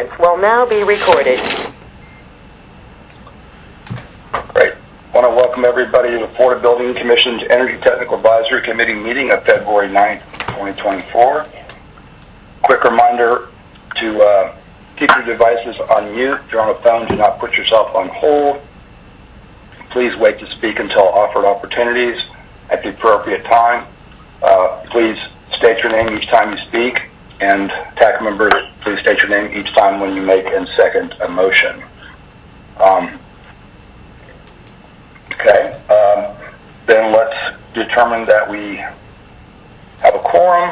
conference will now be recorded. Great. I want to welcome everybody to the Florida Building Commission's Energy Technical Advisory Committee meeting of February 9th, 2024. Quick reminder to keep your devices on mute. If you're on a phone, do not put yourself on hold. Please wait to speak until offered opportunities at the appropriate time. Please state your name each time you speak, and TAC members, please state your name each time when you make and second a motion. Then let's determine that we have a quorum.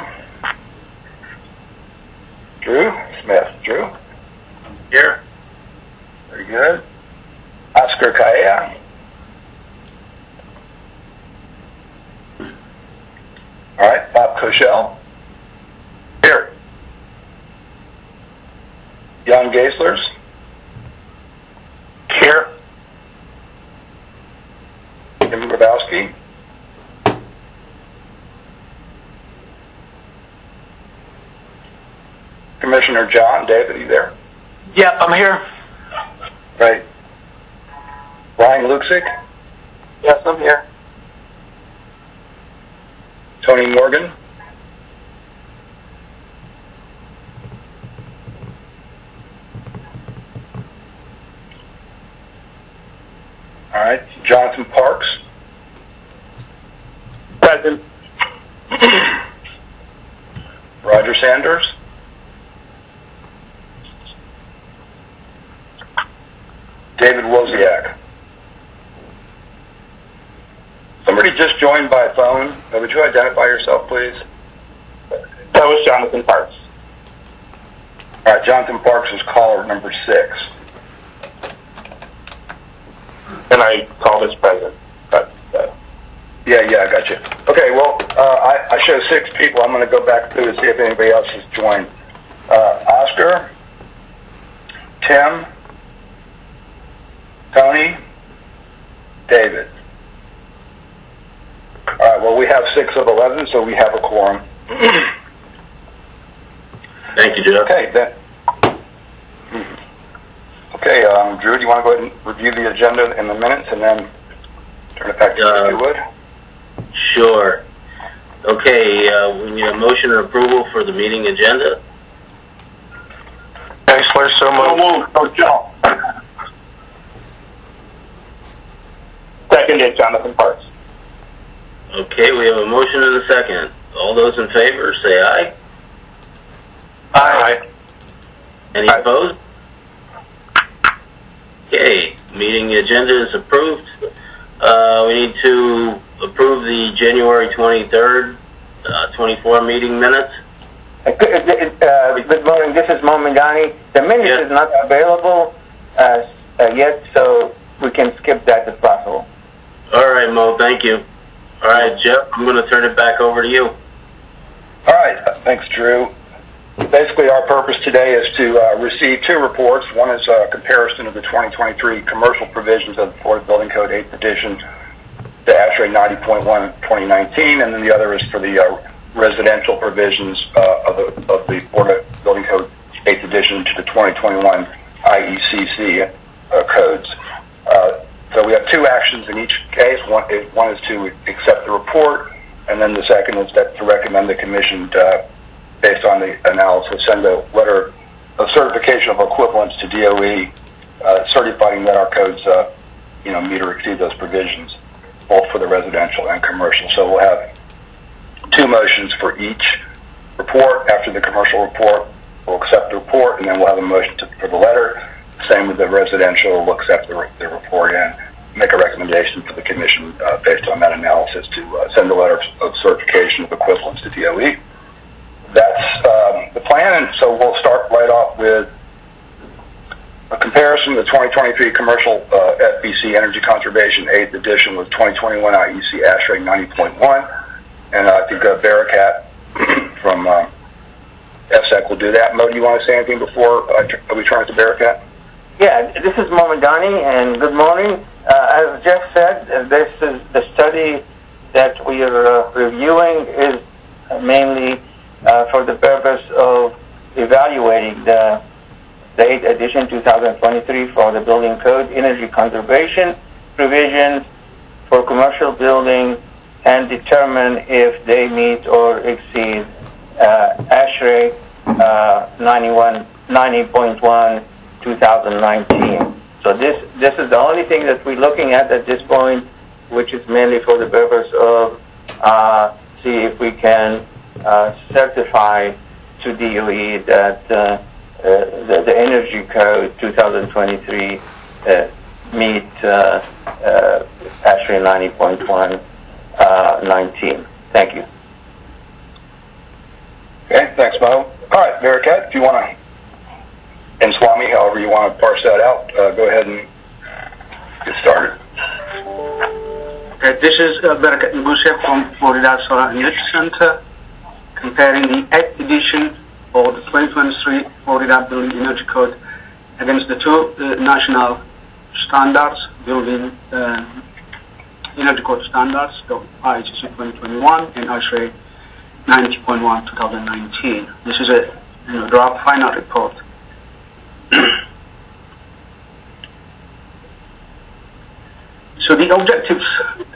Drew Smith. Drew? Here. Very good. Oscar Caella. All right. Bob Koschel. Here. Jan Geislers. Here. Jim Grabowski. Commissioner John David, are you there? Yep, I'm here. Right. Ryan Luksic. Yes, I'm here. Tony Morgan. All right. Jonathan Parks. Present. Roger Sanders. David Wozniak. Somebody just joined by phone. Would you identify yourself, please? That was Jonathan Parks. All right, Jonathan Parks is caller number 6. And I called as present. Yeah, I got you. Okay, well, I show 6 people. I'm going to go back through to see if anybody else has joined. Oscar, Tim, Tony, David. All right, well, we have 6 of 11, so we have a quorum. Thank you, Jeff. Okay, then. Okay, Drew, do you want to go ahead and review the agenda in the minutes and then turn it back to you if you would? Sure. Okay, we need a motion or approval for the meeting agenda. Geisler, so moved. Joe. Seconded, Jonathan Parks. Okay, we have a motion and a second. All those in favor, say aye. Aye. Any opposed? Okay, meeting agenda is approved. We need to approve the January 23rd, 24 meeting minutes. Good morning, this is Mo Mandani. The minute is not available yet, so we can skip that if possible. All right, Mo, thank you. All right, Jeff, I'm going to turn it back over to you. All right, thanks, Drew. Basically, our purpose today is to receive 2 reports. One is a comparison of the 2023 commercial provisions of the Florida Building Code 8th edition to ASHRAE 90.1 2019, and then the other is for the residential provisions of the Florida Building Code 8th edition to the 2021 IECC codes. So we have 2 actions in each case. One is to accept the report, and then the second is to recommend the Commission, based on the analysis, send a letter of certification of equivalence to DOE, certifying that our codes, meet or exceed those provisions, both for the residential and commercial. So we'll have 2 motions for each report. After the commercial report, we'll accept the report, and then we'll have a motion for the letter. Same with the residential. We'll accept the report and make a recommendation for the Commission based on that analysis to send a letter of certification of equivalence to DOE. That's the plan, and so we'll start right off with a comparison of the 2023 commercial FBC Energy Conservation 8th edition with 2021 IEC ASHRAE 90.1, and I think Bearcat from FSEC will do that. Mo, do you want to say anything before we turn to Bearcat? Yeah, this is Mo Mandani, and good morning. As Jeff said, this is the study that we are reviewing is mainly for the purpose of evaluating the the 8th edition 2023 for the building code, energy conservation provisions for commercial buildings, and determine if they meet or exceed ASHRAE 90.1 2019. So this is the only thing that we're looking at this point, which is mainly for the purpose of see if we can certify to DOE that the Energy Code 2023 meet ASHRAE 90.1 19. Thank you. Okay, thanks, Mo. All right, Vericat, if you want to, and Swami, however you want to parse that out, go ahead and get started. Okay, this is Vericat Ngusse from Florida Solar Energy Center, comparing the 8th edition of the 2023 Florida Building Energy Code against the two national standards, building energy code standards, the IECC 2021 and ASHRAE 90.1 2019. This is a draft final report. So the objectives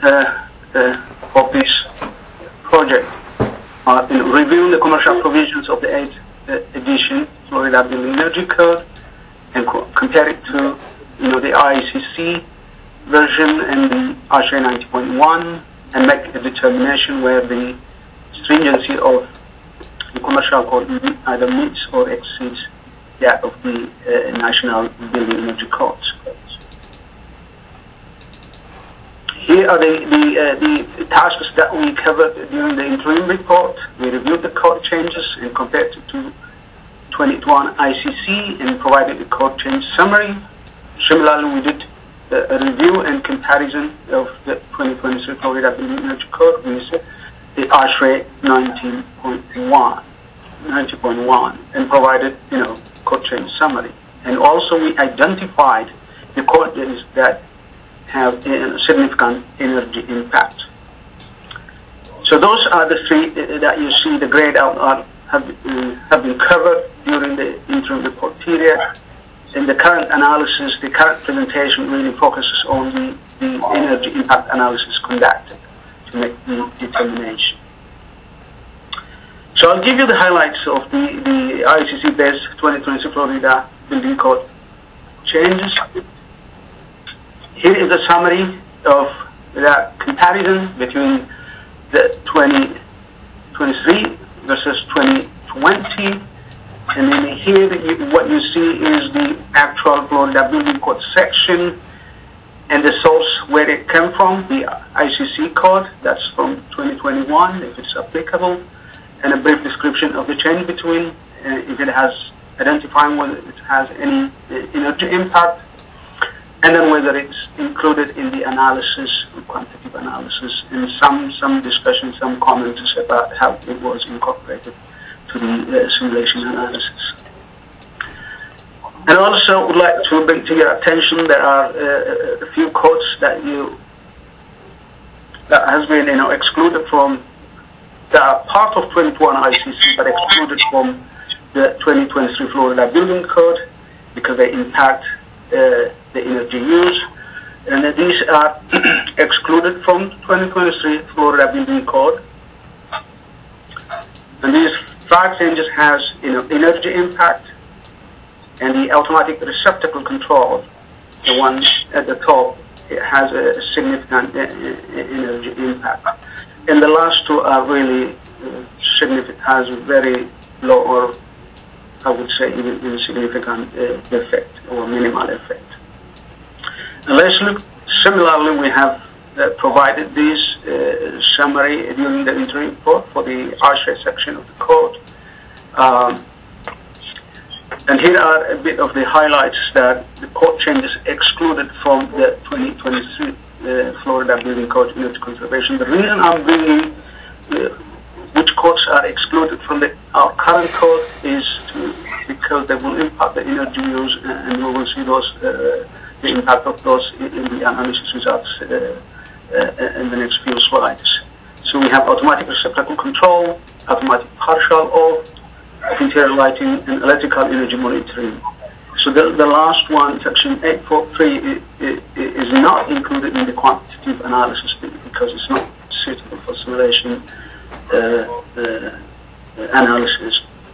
of this project are reviewing the commercial provisions of the 8th edition Florida Building Energy Code and compare it to the IECC version and the ASHRAE 90.1 and make a determination where the stringency of the commercial code either meets or exceeds that of the national building energy codes. Here are the tasks that we covered during the interim report. We reviewed the code changes and compared it to 2021 ICC and provided a code change summary. Similarly, we did a review and comparison of the 2023 Florida Building Energy Code with the ASHRAE 90.1 and provided, code change summary. And also we identified the codes that have a significant energy impact. So those are the three that you see the grayed out have been covered during the interim report period. In the current analysis, the current presentation really focuses on the energy impact analysis conducted to make the determination. So I'll give you the highlights of the IECC-based 2023 Florida Building Code changes. Here is a summary of that comparison between the 2023 versus 2020. And then here, what you see is the actual Florida Building Code section and the source where it came from, the ICC code, that's from 2021, if it's applicable, and a brief description of the change between, if it has, identifying whether it has any energy impact, and then whether it's included in the analysis, quantitative analysis, and some discussion, some comments about how it was incorporated to the simulation analysis. And also would like to bring to your attention there are a few codes that has been excluded from, that are part of 2021 ICC but excluded from the 2023 Florida Building Code because they impact the energy use. And these are excluded from 2023 Florida Building Code. And these 5 changes has energy impact, and the automatic receptacle control, the one at the top, it has a significant energy impact. And the last 2 are really significant, has very low, or I would say even insignificant effect or minimal effect. And let's look. Similarly, we have provided this summary during the interim report for the ASHRAE section of the code. And here are a bit of the highlights that the code changes excluded from the 2023 Florida Building Code Energy Conservation. The reason I'm bringing which codes are excluded from our current code is because they will impact the energy use, and we will see those the impact of those in the analysis results in the next few slides. So we have automatic receptacle control, automatic partial off, interior lighting, and electrical energy monitoring. So the last one, section 843, is not included in the quantitative analysis because it's not suitable for simulation analysis.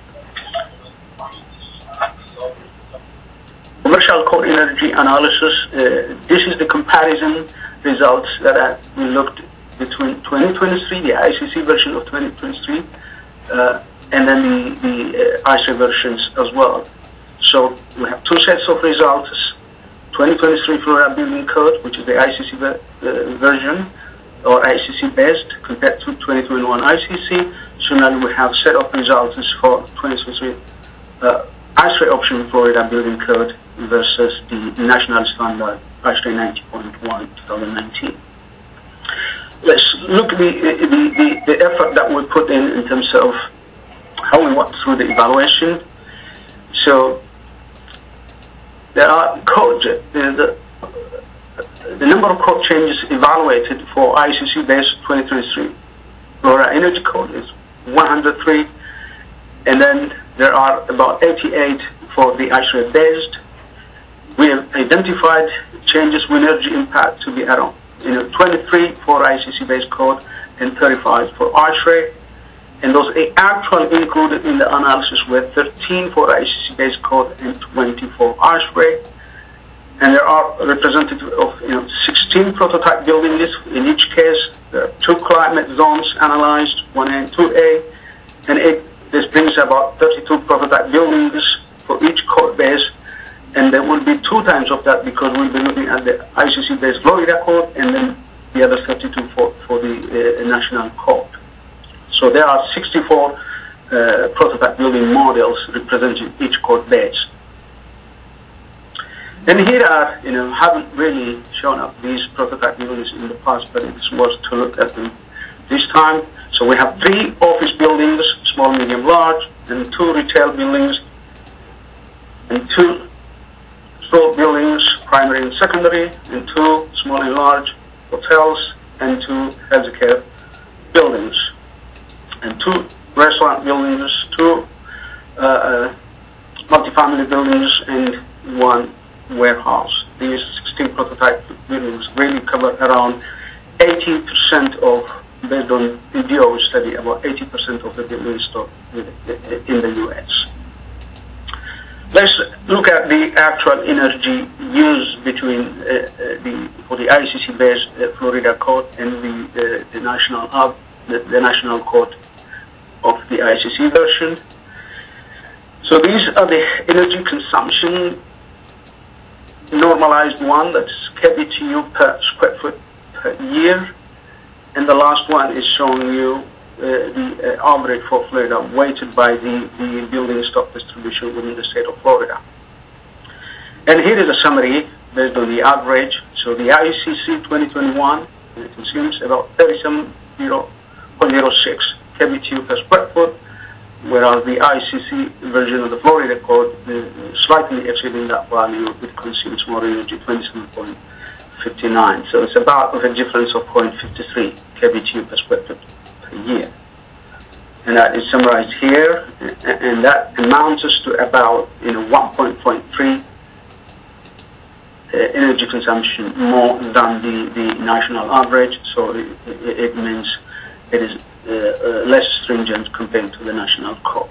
Commercial code energy analysis, this is the comparison results that we looked between 2023, the ICC version of 2023, and then the ISRA versions as well. So we have two sets of results, 2023 Florida Building Code, which is the ICC version, or ICC based, compared to 2021 ICC. So now we have a set of results for 2023 ISRA option Florida Building Code versus the national standard ISRA 90.1 2019. Let's look at the effort that we put in terms of how we went through the evaluation. So there are code, the number of code changes evaluated for ICC-based 2023 Florida Energy Code is 103, and then there are about 88 for the ISRA-based. We have identified changes with energy impact to be around 23 for ICC-based code and 35 for ISRA. And those actually included in the analysis were 13 for ICC-based code and 20 for ISRA. And there are representative of 16 prototype buildings. In each case, there are 2 climate zones analyzed, 1A and 2A, and this brings about 32 prototype buildings for each code base. And there will be 2 times of that because we'll be looking at the ICC-based Florida code and then the other 32 for the national code. So there are 64 prototype building models representing each code base. And here are, haven't really shown up these prototype buildings in the past, but it's worth to look at them this time. So we have 3 office buildings, small, medium, large, and 2 retail buildings, and 2 store buildings, primary and secondary, and 2 small and large hotels, and 2 healthcare buildings, and 2 restaurant buildings, 2 multifamily buildings, and 1 warehouse. These 16 prototype buildings really cover around 80% of, based on the DOE study, about 80% of the building stock in the U.S. Let's look at the actual energy used between for the ICC-based Florida code and the national code of the ICC version. So these are the energy consumption normalized one, that's kBTU per square foot per year, and the last one is showing you the average for Florida weighted by the building stock distribution within the state of Florida. And here is a summary based on the average. So the ICC 2021 consumes about 37.06 kBTU per square foot, whereas the ICC version of the Florida code slightly exceeding that value, it consumes more energy, 27.59. So it's about a difference of 0.53 kBTU per square foot per year. And that is summarized here, and that amounts to about 1.3 energy consumption more than the national average. So it means it is less stringent compared to the national code.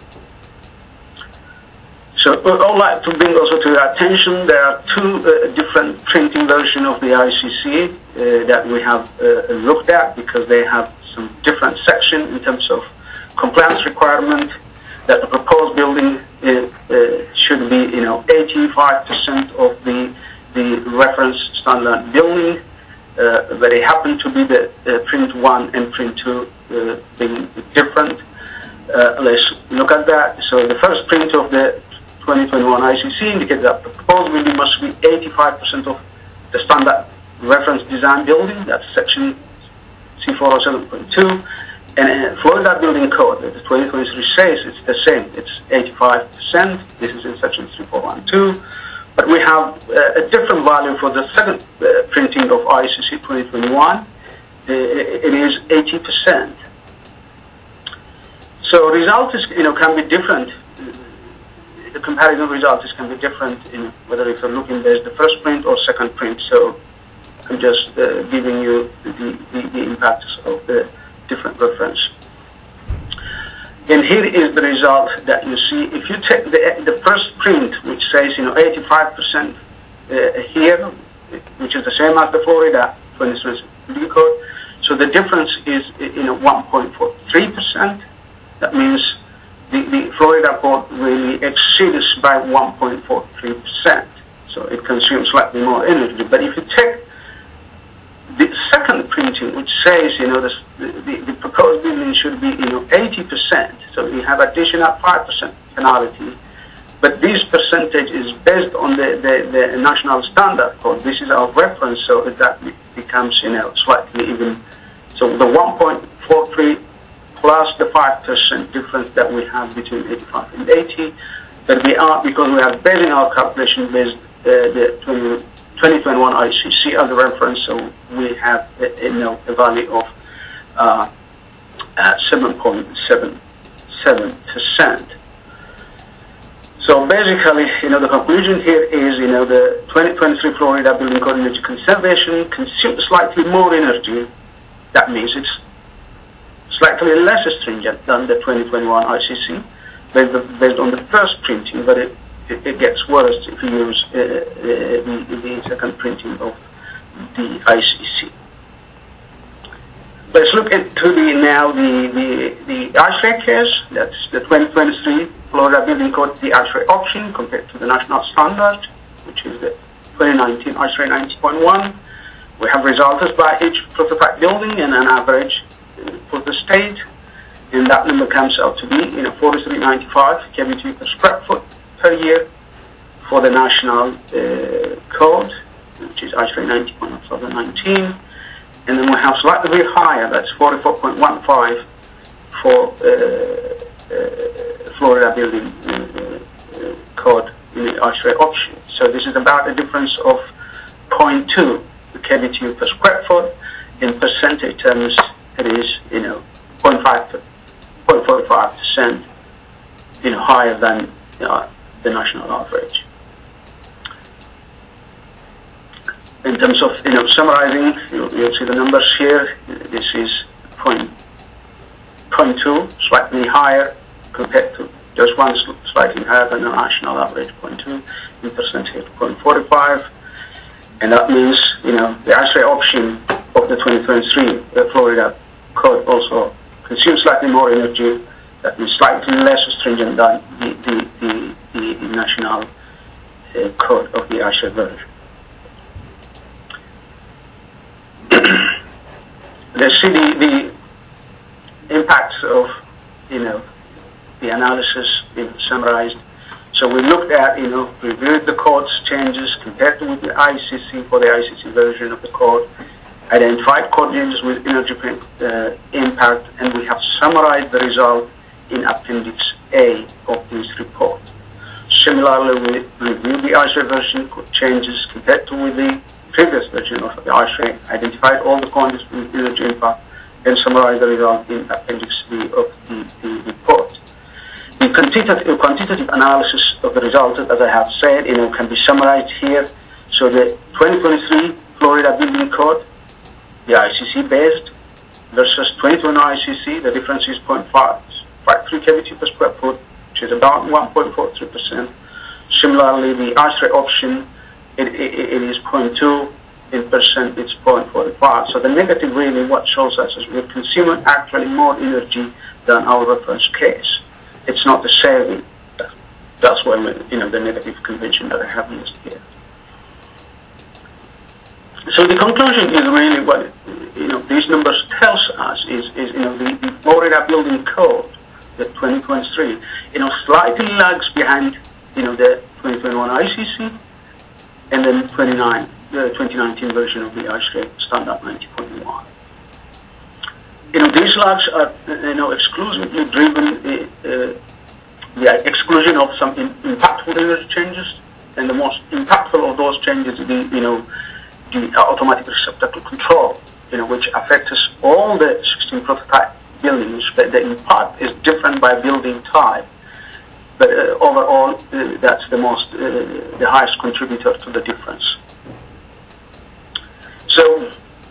So I would like to bring also to your attention, there are 2 different printing versions of the ICC that we have looked at because they have some different sections in terms of compliance requirement, that the proposed building should be 85% of the reference standard building, but they happen to be the print 1 and print 2 being different. Let's look at that. So the first print of the 2021 ICC indicates that the proposed building must be 85% of the standard reference design building, that's section C407.2, and Florida Building Code, the 2023 says it's the same, it's 85%, this is in section 3412, but we have a different value for the second printing of ICC 2021, it is 80%. So results can be different the comparison results can be different in whether if you're looking at the first print or second print. So I'm just giving you the impacts of the different reference. And here is the result that you see. If you take the first print, which says 85% here, which is the same as the Florida 2020 building code, so the difference is 1.43%. That means the Florida code really exceeds by 1.43%. So it consumes slightly more energy. But if you take the second printing, which says the proposed building should be 80%, so we have additional 5% penalty, but this percentage is based on the national standard code. This is our reference, so that becomes slightly even. So the 1.43 plus the 5% difference that we have between 85 and 80, but because we are basing our calculation based the 2021 ICC as a reference, so we have a value of 7.77%. So basically, the conclusion here is, the 2023 Florida Building Code Energy Conservation consumes slightly more energy. That means it's slightly less stringent than the 2021 ICC based on the first printing, but it gets worse if you use the second printing of the ICC. Let's look into the ASHRAE case. That's the 2023 Florida Building Code, the ASHRAE option compared to the national standard, which is the 2019 ASHRAE 90.1. We have results by each prototype building and an average for the state, and that number comes out to be 4395 kBtu per square foot per year for the national code, which is ASHRAE 90.1 2019. And then we have slightly higher, that's 44.15 for Florida Building Code in the ASHRAE option. So this is about a difference of 0.2 kBtu per square foot. In percentage terms, it is 0.45% higher than the national average. In terms of summarizing, you'll see the numbers here. This is 0.2, slightly higher compared to just one slightly higher than the national average, 0.2, in percentage 0.45, and that means the ASHRAE option of the 2023 Florida code also consumes slightly more energy. That means slightly less stringent than the national code of the ASHRAE version. Let's see the impacts of the analysis summarized. So we looked at reviewed the code's changes compared to with the ICC for the ICC version of the code, identified code changes with energy impact, and we have summarized the result in Appendix A of this report. Similarly, we reviewed the ASHRAE version code changes compared to with the previous version of the ASHRAE, identified all the quantities with energy impact, and summarized the result in Appendix B of the report. The quantitative analysis of the results, as I have said, can be summarized here. So the 2023 Florida Building Code, the ICC based, versus 2021 ICC, the difference is 0.53 kBtu per square foot, which is about 1.43%. Similarly, the ASHRAE option, it is 0.2, in percent it's 0.45. So the negative really what shows us is we're consuming actually more energy than our reference case. It's not the saving. That's why the negative convention that I have used here. So the conclusion is really what these numbers tells us is the Florida Building Code, the 2023, slightly lags behind the 2021 ICC, and then the 2019 version of the ASHRAE Standard 90.1. These lags are exclusively driven the exclusion of some impactful energy changes, and the most impactful of those changes is the automatic receptacle control, which affects all the 16 prototype buildings, but the impact is different by building type. but overall, that's the highest contributor to the difference. So,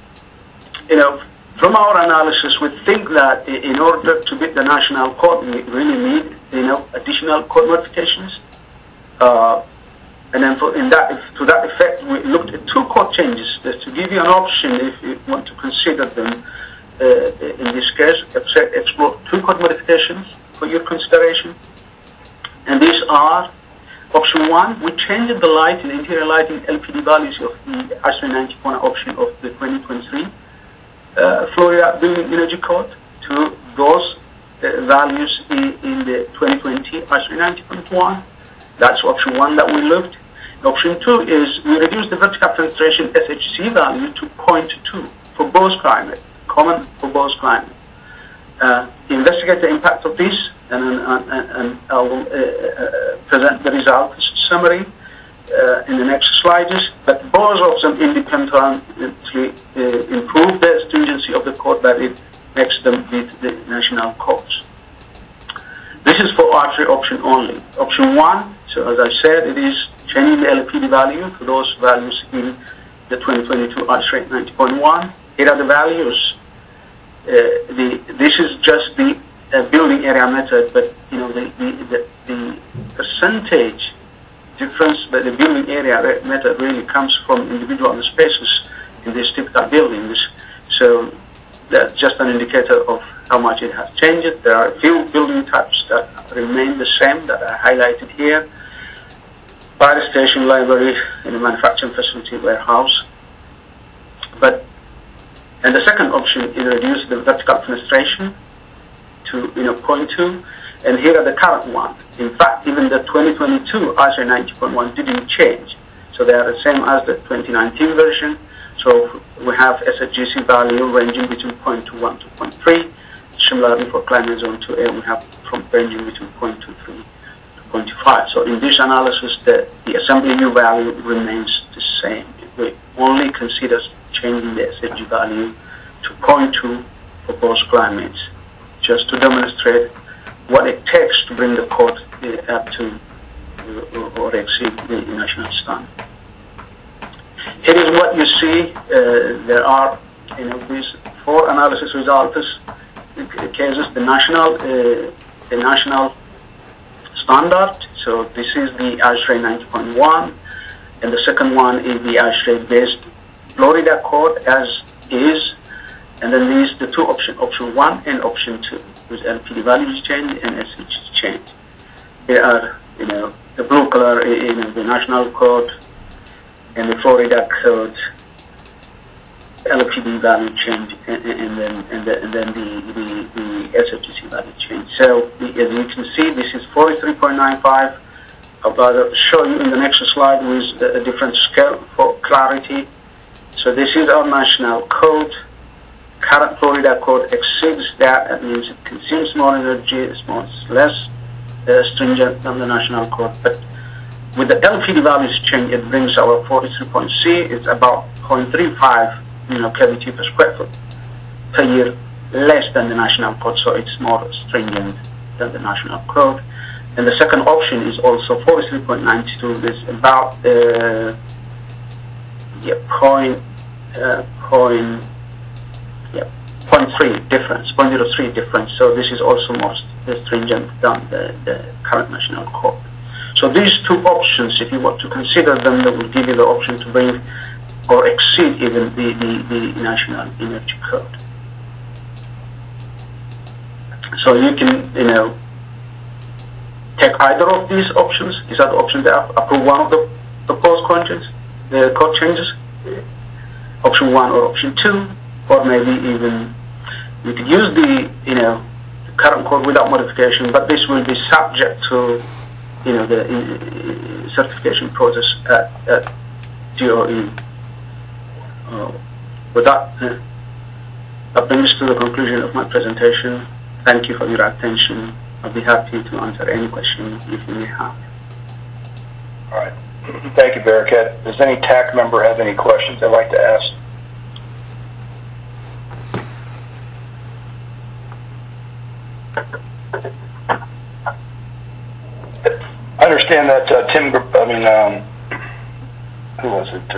from our analysis, we think that in order to beat the national code, we really need, additional code modifications. And then to that effect, we looked at two code changes to give you an option if you want to consider them. In this case, explore two code modifications for your consideration. And these are, option one, we changed the lighting, interior lighting LPD values of the ISO 90.1 option of the 2023 Florida Building Energy Code to those values in the 2020 ISO 90.1. That's option one that we looked. Option two is we reduced the vertical penetration SHC value to 0.2 for both climate, common for both climate. Investigate the impact of this, and I will present the results summary in the next slides. But both of them independently improve the stringency of the code, but it makes them meet the national codes. This is for artery option only. Option one, so as I said, it is changing the LPD value for those values in the 2022 ISO 90.1. Here are the values. This is just the building area method, but the percentage difference by the building area method really comes from individual spaces in these typical buildings. So that's just an indicator of how much it has changed. There are a few building types that remain the same that are highlighted here. Fire station, library, and a manufacturing facility, warehouse. And the second option is reduce the vertical penetration to 0.2. And here are the current ones. In fact, even the 2022 ISO 90.1 didn't change. So they are the same as the 2019 version. So we have SHGC value ranging between 0.21 to 0.3. Similarly for climate zone 2A, we have from ranging between 0.23 to 0.5. So in this analysis, the assembly U value remains the same. We only consider changing the SHG value to 0.2 for both climates, just to demonstrate what it takes to bring the code up to or exceed the national standard. Here is what you see. There are, these four analysis results cases. The national standard. So this is the ISO 90.1, and the second one is the ISO-based Florida code as is, and then these the two options, option one and option two, with LPD values change and SH change. They are, the blue color is the national code, and the Florida code LPD value change, and then the SHGC value change. So as you can see, this is 43.95. I'll show you in the next slide with a different scale for clarity. So this is our national code. Current Florida code exceeds that. That means it consumes more energy, it's less stringent than the national code. But with the LPD values change, it brings our 43.C. It's about 0.35 kVt per square foot per year, less than the national code. So it's more stringent than the national code. And the second option is also 43.92. It's about 0.3 difference, 0.03 difference. So this is also more stringent than the current national code. So these two options, if you want to consider them, they will give you the option to bring or exceed even the national energy code. So you can, take either of these options. These are the options that approve one of the proposed code changes, option one or option two, or maybe even you could use the current code without modification, but this will be subject to the certification process at DOE. With that, that brings us to the conclusion of my presentation. Thank you for your attention. I'll be happy to answer any questions if you may have. All right. Thank you, Barakat. Does any TAC member have any questions they'd like to ask? understand that who was it?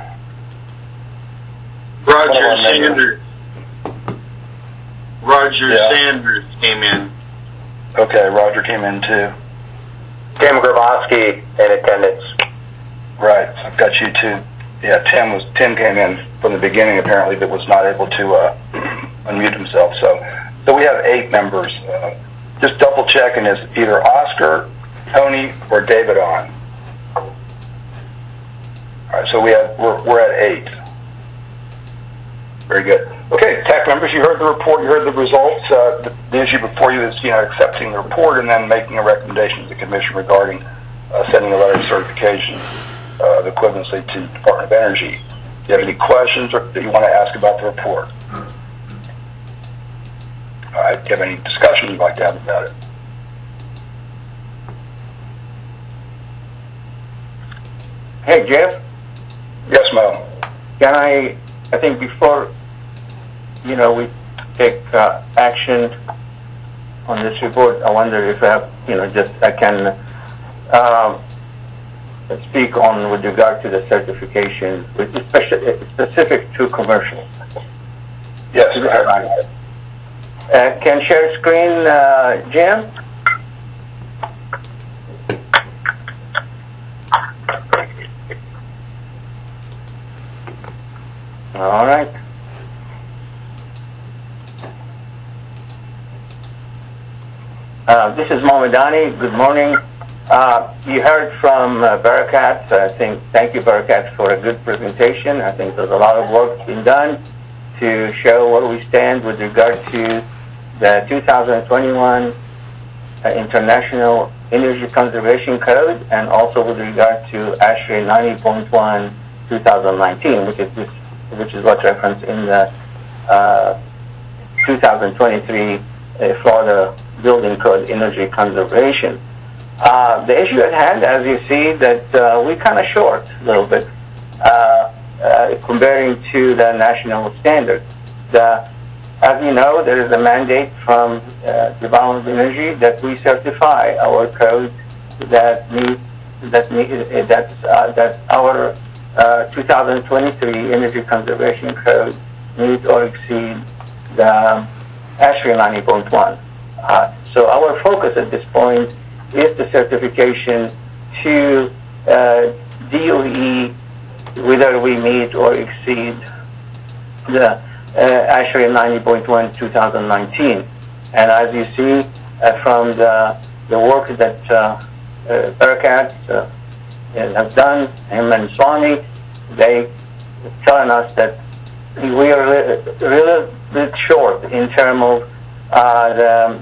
Roger Sanders came in. Okay, Roger came in too. Tim Grabowski in attendance. Right, so I've got you too. Yeah, Tim came in from the beginning apparently, but was not able to unmute himself. So we have 8 members. Just double checking, is either Oscar, Tony, or David on? All right, so we're at 8. Very good. Okay, TAC members, you heard the report, you heard the results. The issue before you is, accepting the report and then making a recommendation to the Commission regarding sending a letter of certification of equivalency to the Department of Energy. Do you have any questions that you want to ask about the report? All right, do you have any discussion you'd like to have about it? Hey, Jeff? Yes, Mo. Can I think before, we take action on this report, I wonder if I can speak on with regard to the certification, specific to commercial. Yes, go ahead. Can share screen, Jim? All right. This is Mohamedani. Good morning. You heard from Barakat. Thank you, Barakat, for a good presentation. I think there's a lot of work being done to show where we stand with regard to the 2021 International Energy Conservation Code, and also with regard to ASHRAE 90.1 2019, which is what's referenced in the 2023 Florida Building Code Energy Conservation. The issue at hand, as you see, that we're kind of short a little bit comparing to the national standard. As you know, there is a mandate from Department of Energy that we certify our code that our 2023 Energy Conservation Code meet or exceed the ASHRAE 90.1. So our focus at this point is the certification to DOE whether we meet or exceed the ASHRAE 90.1 2019. And as you see from the work that Barakat has done, him and Swami, they telling us that we are really bit short in terms of the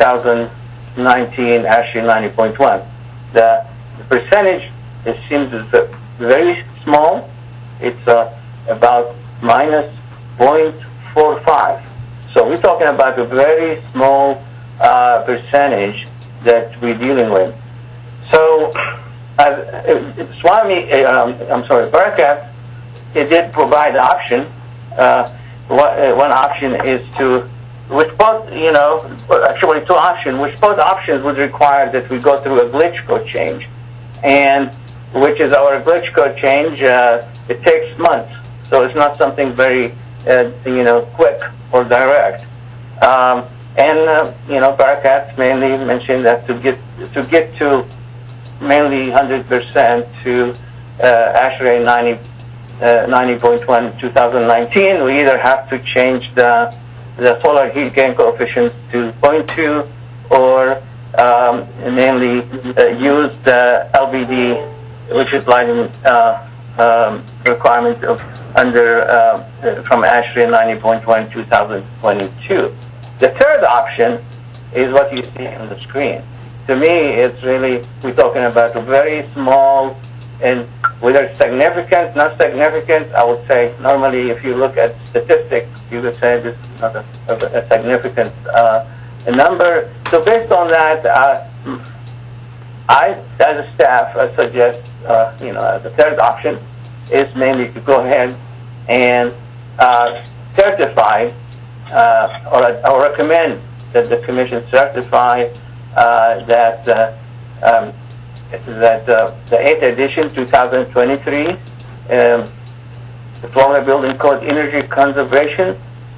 2019 ASHRAE 90.1. The percentage, it seems, is very small. It's about minus 0.45. So we're talking about a very small percentage that we're dealing with. So Barakat, it did provide an option. One option is to, which both, actually 2 options, which both options would require that we go through a glitch code change. And which is our glitch code change, it takes months. So it's not something very, quick or direct. Barakat mainly mentioned that to get to mainly 100% to ASHRAE 90.1 2019, we either have to change the solar heat gain coefficient to 0.2 or mainly use the LBD, which is lighting requirement of from ASHRAE 90.1 2022. The third option is what you see on the screen. To me, it's really, we're talking about a very small, and whether it's significant, not significant, I would say normally if you look at statistics, you would say this is not a significant number. So based on that, I, as a staff, I suggest, the third option is mainly to go ahead and certify or recommend that the Commission certify that that the 8th edition, 2023, the Florida Building Code Energy Conservation,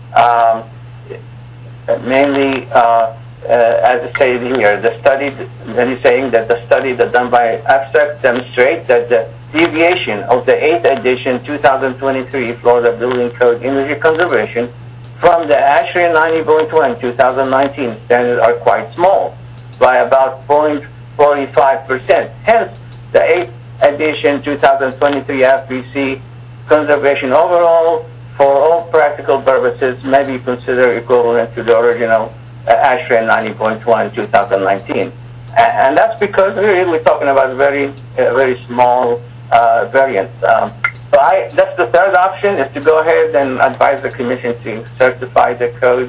mainly, as I stated here, the study, then he's saying that the study that done by Abstract demonstrates that the deviation of the 8th edition 2023 Florida Building Code Energy Conservation from the ASHRAE 90.1 2019 standards are quite small, by about 0.45%. Hence, the 8th edition 2023 FBC conservation overall, for all practical purposes, may be considered equivalent to the original ASHRAE 90.1 2019. And that's because really we're talking about very small variance. So that's the third option, is to go ahead and advise the Commission to certify the code,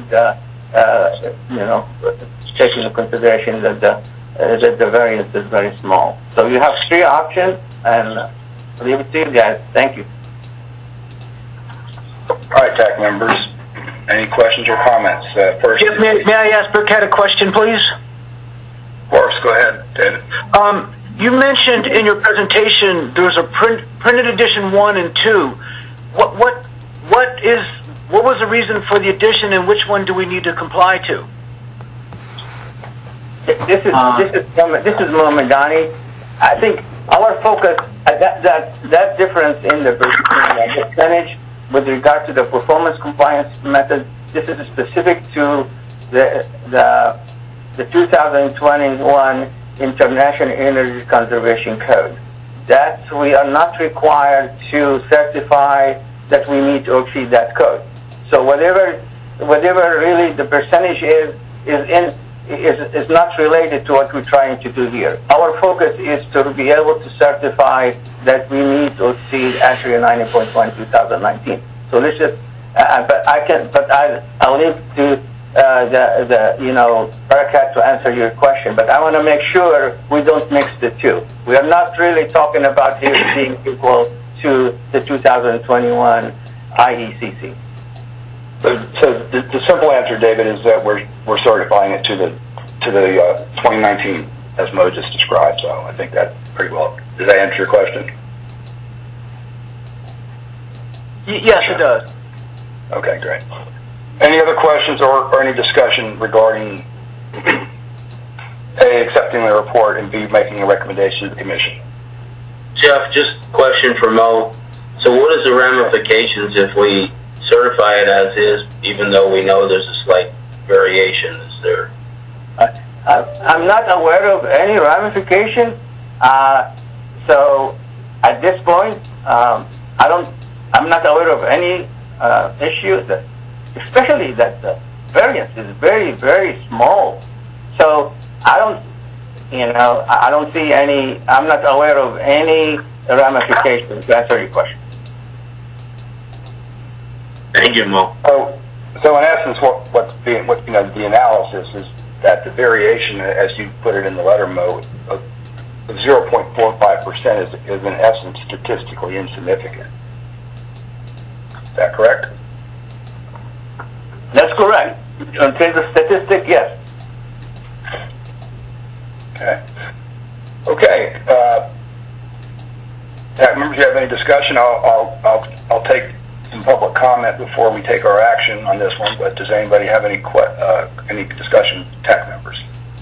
taking into consideration that the variance is very small. So you have three options, and I'll leave it to you guys. Thank you. All right, TAC members, any questions or comments? First, May I ask Burkett a question, please? Of course, go ahead, David. You mentioned in your presentation there was a printed edition 1 and 2. What was the reason for the addition, and which one do we need to comply to? This is Mohammedani. I think our focus that difference in the percentage with regard to the performance compliance method. This is specific to the 2021 International Energy Conservation Code. That we are not required to certify that we need to exceed that code. So whatever really the percentage is not related to what we're trying to do here. Our focus is to be able to certify that we need to exceed ASHRAE 90.1 2019. So let's just, I'll leave to Barakat to answer your question, but I want to make sure we don't mix the two. We are not really talking about here being equal to the 2021 IECC. So the simple answer, David, is that we're certifying it to the 2019 as Mo just described. So I think that pretty well. Does that answer your question? Yes, it does. Okay, great. Any other questions or any discussion regarding A, accepting the report, and B, making a recommendation to the Commission? Jeff, just a question for Mo. So what is the ramifications if we certify it as is, even though we know there's a slight variation? Is there? I'm not aware of any ramification. So at this point, I'm not aware of any issue, especially that the variance is very, very small. So I don't see any. I'm not aware of any ramifications. To answer your question. Thank you, Mo. So in essence, what the analysis is that the variation, as you put it in the letter, Mo, of 0.45% is in essence statistically insignificant. Is that correct? That's correct. In terms of statistic, yes. Okay. Members, you have any discussion? I'll take some public comment before we take our action on this one. But does anybody have any discussion? TAC members.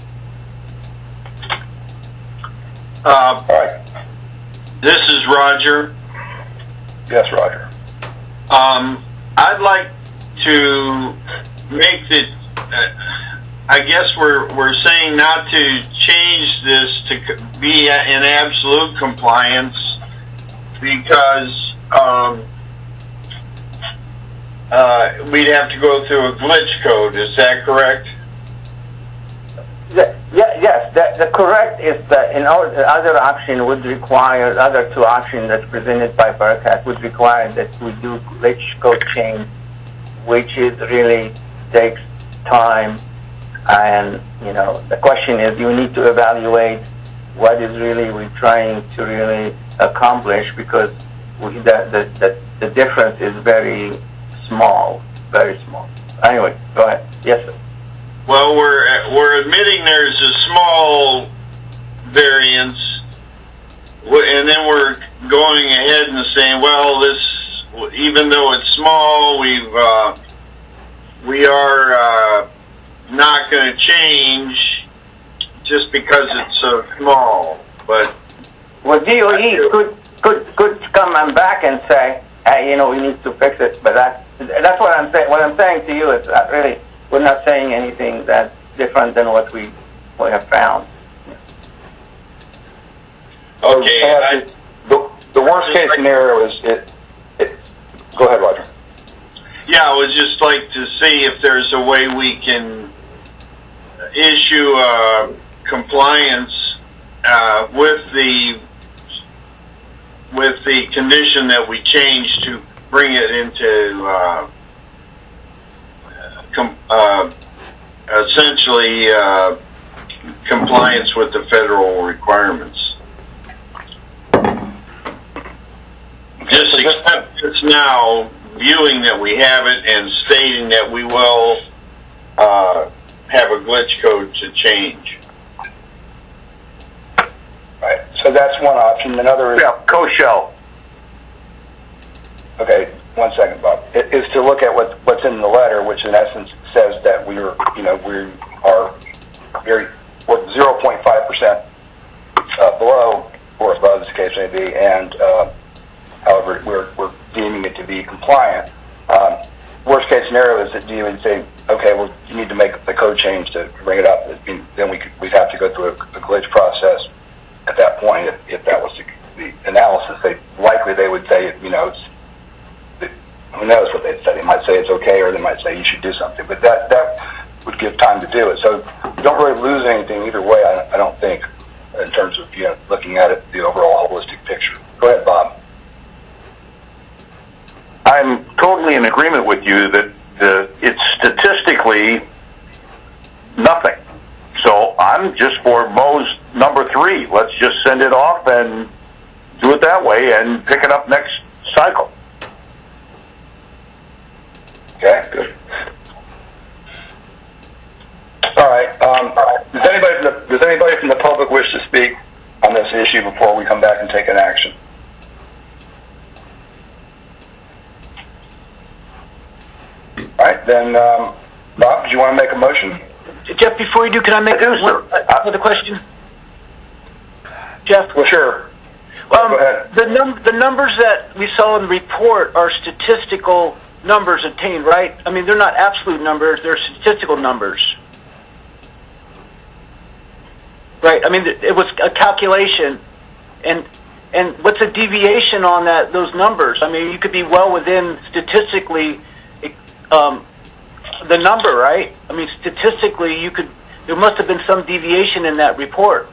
All right. This is Roger. Yes, Roger. I'd like to make it. I guess we're saying not to change this to be in absolute compliance because we'd have to go through a glitch code. Is that correct? Yes. The correct is that the other option would require, the other two options that's presented by Barakat would require that we do glitch code change, which is really takes time. And, the question is you need to evaluate what is really we're trying to really accomplish because the difference is very small, very small. Anyway, go ahead. Yes, sir. Well, we're admitting there's a small variance, and then we're going ahead and saying, well, this, even though it's small, we are not going to change just because it's so small. But well, DOE could come on back and say, hey, you know, we need to fix it. But that's what I'm saying. What I'm saying to you is that really we're not saying anything that's different than what we have found. Okay. The worst case scenario is it. Go ahead, Roger. Yeah, I would just like to see if there's a way we can issue compliance with the condition that we change to bring it into essentially compliance with the federal requirements. Just accept this now, viewing that we have it and stating that we will have a glitch code to change. Right. So that's one option. Another is co-shell. Okay, 1 second, Bob. Is to look at what's in the letter, which in essence says that we are 0.5% below or above, as the case may be, and however we're deeming it to be compliant. Worst case scenario is that you would say, okay, well, you need to make the code change to bring it up. Then we'd have to go through a glitch process at that point. If that was the analysis, they would say, who knows what they'd say. They might say it's okay, or they might say you should do something. But that would give time to do it. So you don't really lose anything either way, I don't think, in terms of looking at it, the overall holistic picture. Go ahead, Bob. I'm totally in agreement with you that it's statistically nothing. So I'm just for Mo's number 3. Let's just send it off and do it that way and pick it up next cycle. Okay, good. All right. Does anybody from the public wish to speak on this issue before we come back and take an action? All right, then, Bob, do you want to make a motion? Jeff, before you do, can I make another question? Jeff? Well, sure. Go ahead. The numbers that we saw in the report are statistical numbers obtained, right? I mean, they're not absolute numbers, they're statistical numbers. Right, I mean, it was a calculation, and what's a deviation on those numbers? I mean, you could be well within statistically the number, right? I mean, statistically, there must have been some deviation in that report.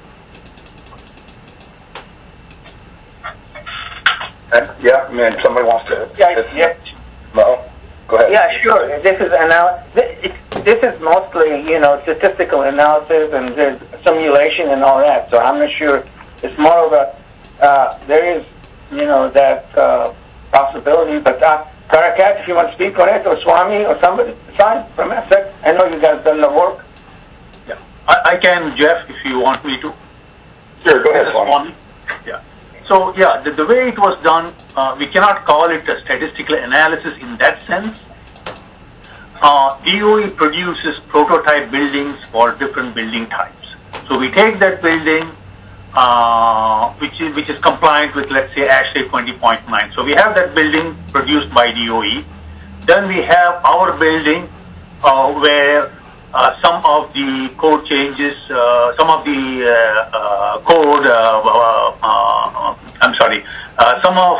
Yeah, I mean, somebody wants to. Yeah. Mo, go ahead. Yeah, sure. This is mostly, statistical analysis and there's simulation and all that. So I'm not sure. It's more of a there is, that possibility. But Karakat, if you want to speak on it, or Swami, or somebody, fine, from that. I know you guys done the work. Yeah, I can, Jeff, if you want me to. Sure, go ahead, Swami. Yeah. So, yeah, the way it was done, we cannot call it a statistical analysis in that sense. DOE produces prototype buildings for different building types. So we take that building, which is compliant with, let's say, ASHRAE 20.9. So we have that building produced by DOE. Then we have our building where some of the code changes, some of the code, some of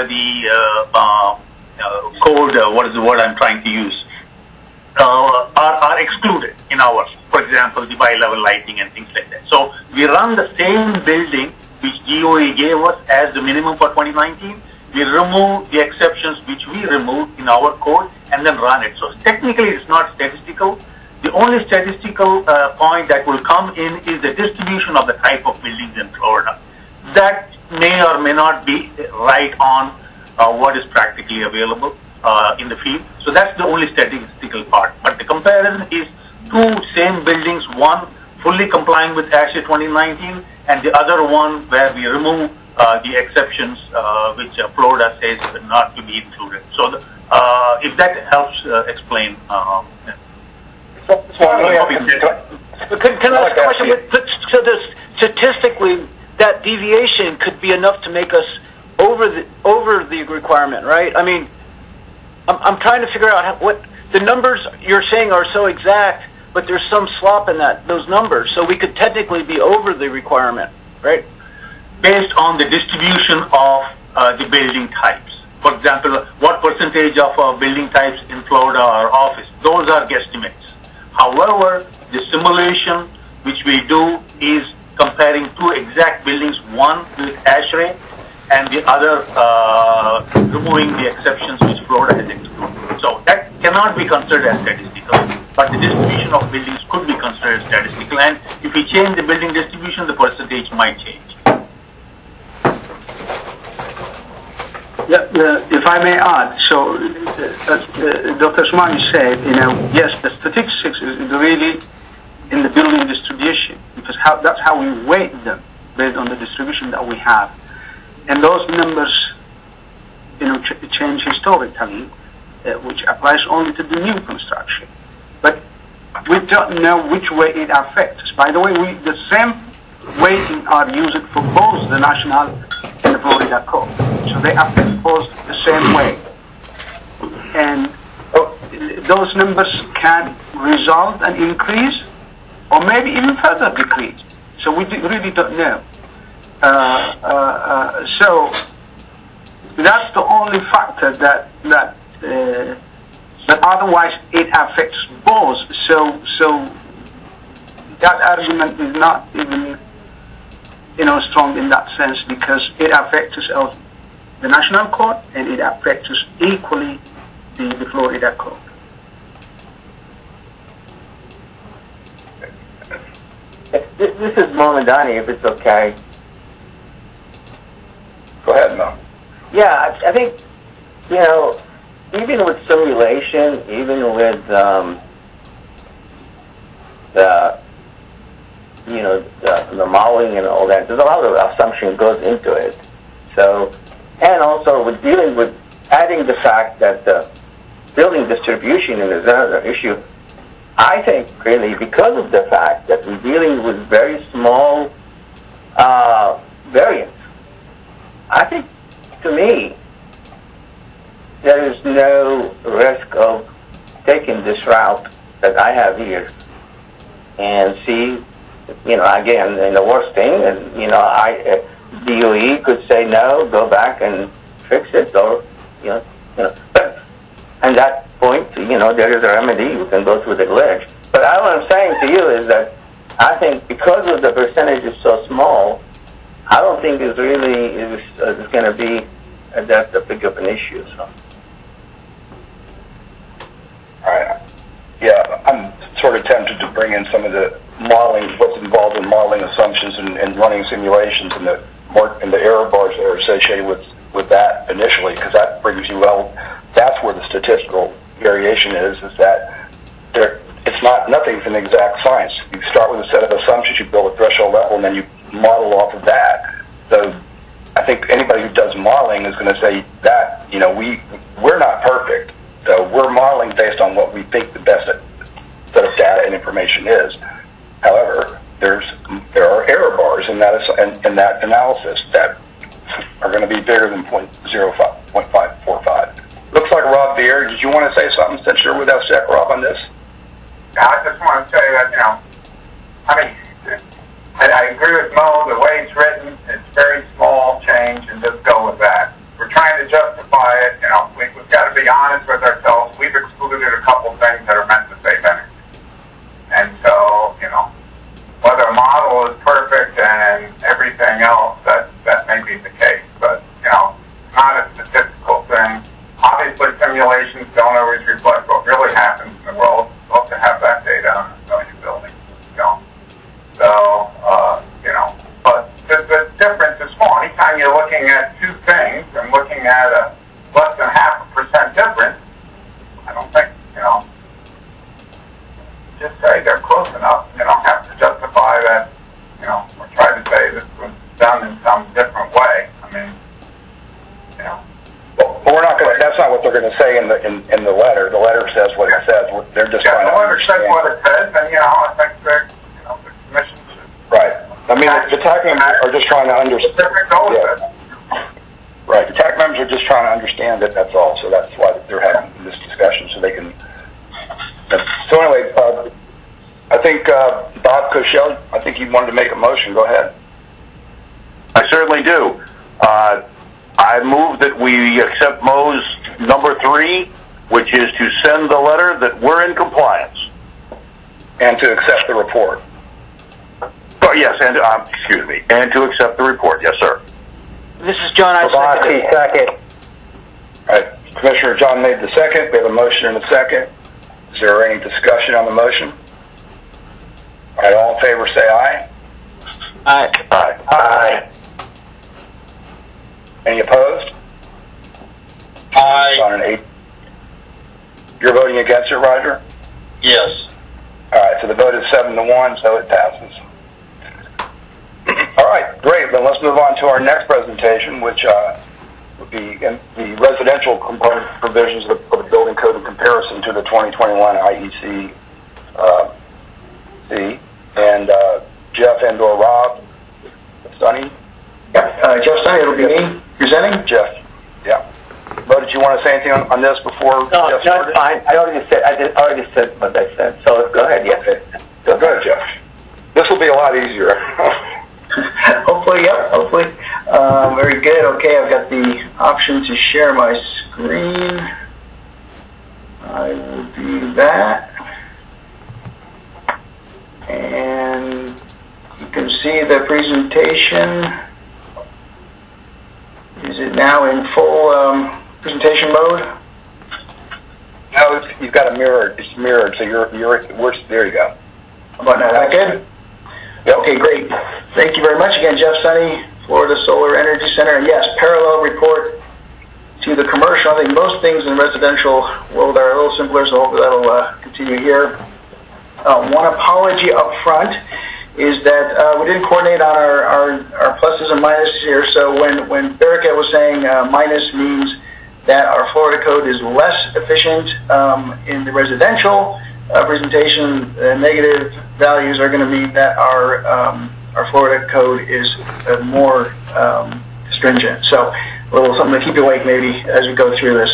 the code, what is the word I'm trying to use, are excluded in ours. For example, the bi-level lighting and things like that. So we run the same building which DOE gave us as the minimum for 2019. We remove the exceptions which we removed in our code and then run it. So technically it's not statistical. The only statistical point that will come in is the distribution of the type of buildings in Florida. That may or may not be right on what is practically available in the field. So that's the only statistical part. But the comparison is two same buildings, one fully complying with ASHRAE 2019 and the other one where we remove the exceptions which Florida says not to be included. So if that helps explain. Can I ask a question? So statistically, that deviation could be enough to make us over the requirement, right? I mean, I'm trying to figure out what the numbers you're saying are so exact, but there's some slop in those numbers, so we could technically be over the requirement, right? Based on the distribution of the building types. For example, what percentage of building types in Florida are office? Those are guesstimates. However, the simulation which we do is comparing two exact buildings, one with ASHRAE and the other removing the exceptions which Florida has excluded. So that cannot be considered as statistical, but the distribution of buildings could be considered statistical, and if we change the building distribution, the percentage might change. Yeah, if I may add, so Dr. Usmani said, yes, the statistics is really in the building distribution, because that's how we weight them based on the distribution that we have. And those numbers, change historically, which applies only to the new construction. But we don't know which way it affects. By the way, the same weighting are used for both the national and the Florida code. So they affect both the same way. And those numbers can result and increase, or maybe even further decrease. So we really don't know. So that's the only factor that otherwise it affects both. So that argument is not even strong in that sense, because it affects us the national code and it affects us equally the Florida code. This is Mohamedani, if it's okay. Go ahead, Mo. Yeah, I think, even with simulation, even with the modeling and all that, there's a lot of assumption goes into it. So, and also with dealing with adding the fact that the building distribution is another issue, I think really because of the fact that we're dealing with very small variance, I think, to me, there is no risk of taking this route that I have here and see, again, and the worst thing, and, DOE could say no, go back and fix it, or, but at that point, there is a remedy, you can go through the glitch. But what I'm saying to you is that I think because of the percentage is so small, I don't think it's really is going to be that big of an issue. So. All right. Yeah, I'm sort of tempted to bring in some of the modeling, what's involved in modeling assumptions and running simulations, and the error bars that are associated with that initially, because that brings you that's where the statistical variation is that nothing's an exact science. You start with a set of assumptions, you build a threshold level, and then you model off of that. So I think anybody who does modeling is going to say that, we're not perfect. So we're modeling based on what we think the best set of data and information is. However, there are error bars in that analysis that are going to be bigger than 0.545. Looks like Rob Beer. Did you want to say something since you're with FSEC, Rob, on this? Yeah, I just want to say that, I agree with Mo. The way it's written, it's very small change, and just go with that. We're trying to justify it. We've got to be honest with ourselves. We've excluded a couple things that are meant to save energy. And so, whether a model is perfect and everything else, that may be the case. But, not a statistical thing. Obviously, simulations don't always reflect what really happens in the world. It's supposed to have that data on a million buildings. So, but the difference is small. Anytime you're looking at two things and looking at a less than 0.5% difference, I don't think, just say they're close enough. You don't have to justify that, or try to say this was done in some different way. Well, we're not going to. That's not what they're going to say in the letter. The letter says what it says. They're just trying the to letter says understand. what it says, and I think the commission should. Right. I mean, the TAC members are just trying to understand. Yeah. Right. The TAC members are just trying to understand it. That's all. So that's why they're having this discussion, so they can. So anyway, I think Bob Koshel, I think you wanted to make a motion. Go ahead. I certainly do. I move that we accept Mo's number 3, which is to send the letter that we're in compliance. And to accept the report. Oh, yes, and, excuse me, and to accept the report. Yes, sir. This is John. I Grabowski, second. All right. Commissioner John made the second. We have a motion and a second. Is there any discussion on the motion? All right, all in favor say aye. Aye. Aye. Aye. Any opposed? Aye. It's on an 8. You're voting against it, Roger? Yes. All right, so the vote is 7-1, so it passes. All right, great. Then let's move on to our next presentation, which would be in the residential component provisions of the building code in comparison to the 2021 IEC C. And Jeff and/or Rob, Sonny? Yep, Jeff Sonny, it'll be me presenting. Jeff, yeah. Bo, did you want to say anything on this before Jeff started? No, it's fine. I already said what I said. So go ahead, yes. Go ahead, Jeff. This will be a lot easier. Hopefully, yep, hopefully. Very good. Okay, I've got the option to share my screen. I will do that. And you can see the presentation. Is it now in full presentation mode? No, you've got a mirror. It's mirrored, so you're there you go. How about now? Is that good? Yep. Okay, great. Thank you very much again, Jeff Sonny, Florida Solar Energy Center. And yes, parallel report to the commercial. I think most things in residential world are a little simpler, so hopefully that'll continue here. One apology up front is that we didn't coordinate on our pluses and minuses here. So when Berica was saying minus means that our Florida code is less efficient in the residential presentation, negative values are going to mean that our Florida code is more stringent. So a little something to keep you awake maybe as we go through this.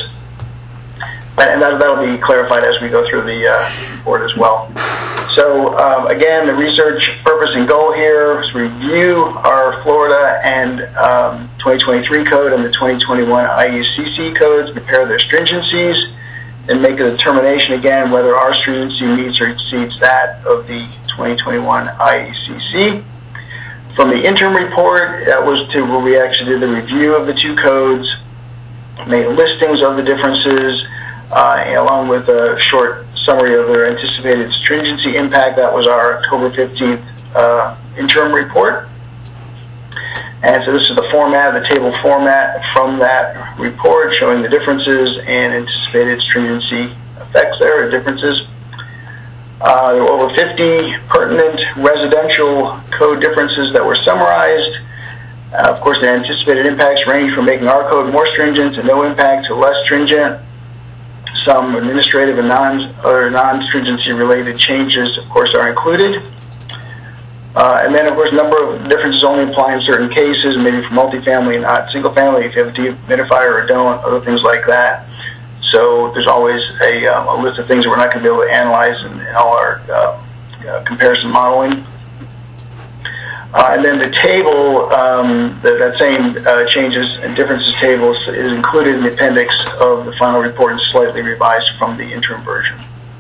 And that'll be clarified as we go through the report as well. So again, the research purpose and goal here is review our Florida and 2023 code and the 2021 IUCC codes, compare their stringencies, and make a determination again whether our stringency meets or exceeds that of the 2021 IECC. From the interim report, that was to where we actually did the review of the two codes, made listings of the differences, along with a short summary of their anticipated stringency impact. That was our October 15th interim report. And so this is the format, the table format from that report showing the differences and anticipated stringency effects there, or differences. There were over 50 pertinent residential code differences that were summarized. Of course, the anticipated impacts range from making our code more stringent to no impact to less stringent. Some administrative and non-stringency related changes, of course, are included. And then, of course, a number of differences only apply in certain cases, maybe for multifamily and not single family, if you have a dehumidifier or don't, other things like that. So there's always a list of things that we're not going to be able to analyze in all our comparison modeling. And then the table, that same changes and differences table is included in the appendix of the final report and slightly revised from the interim version.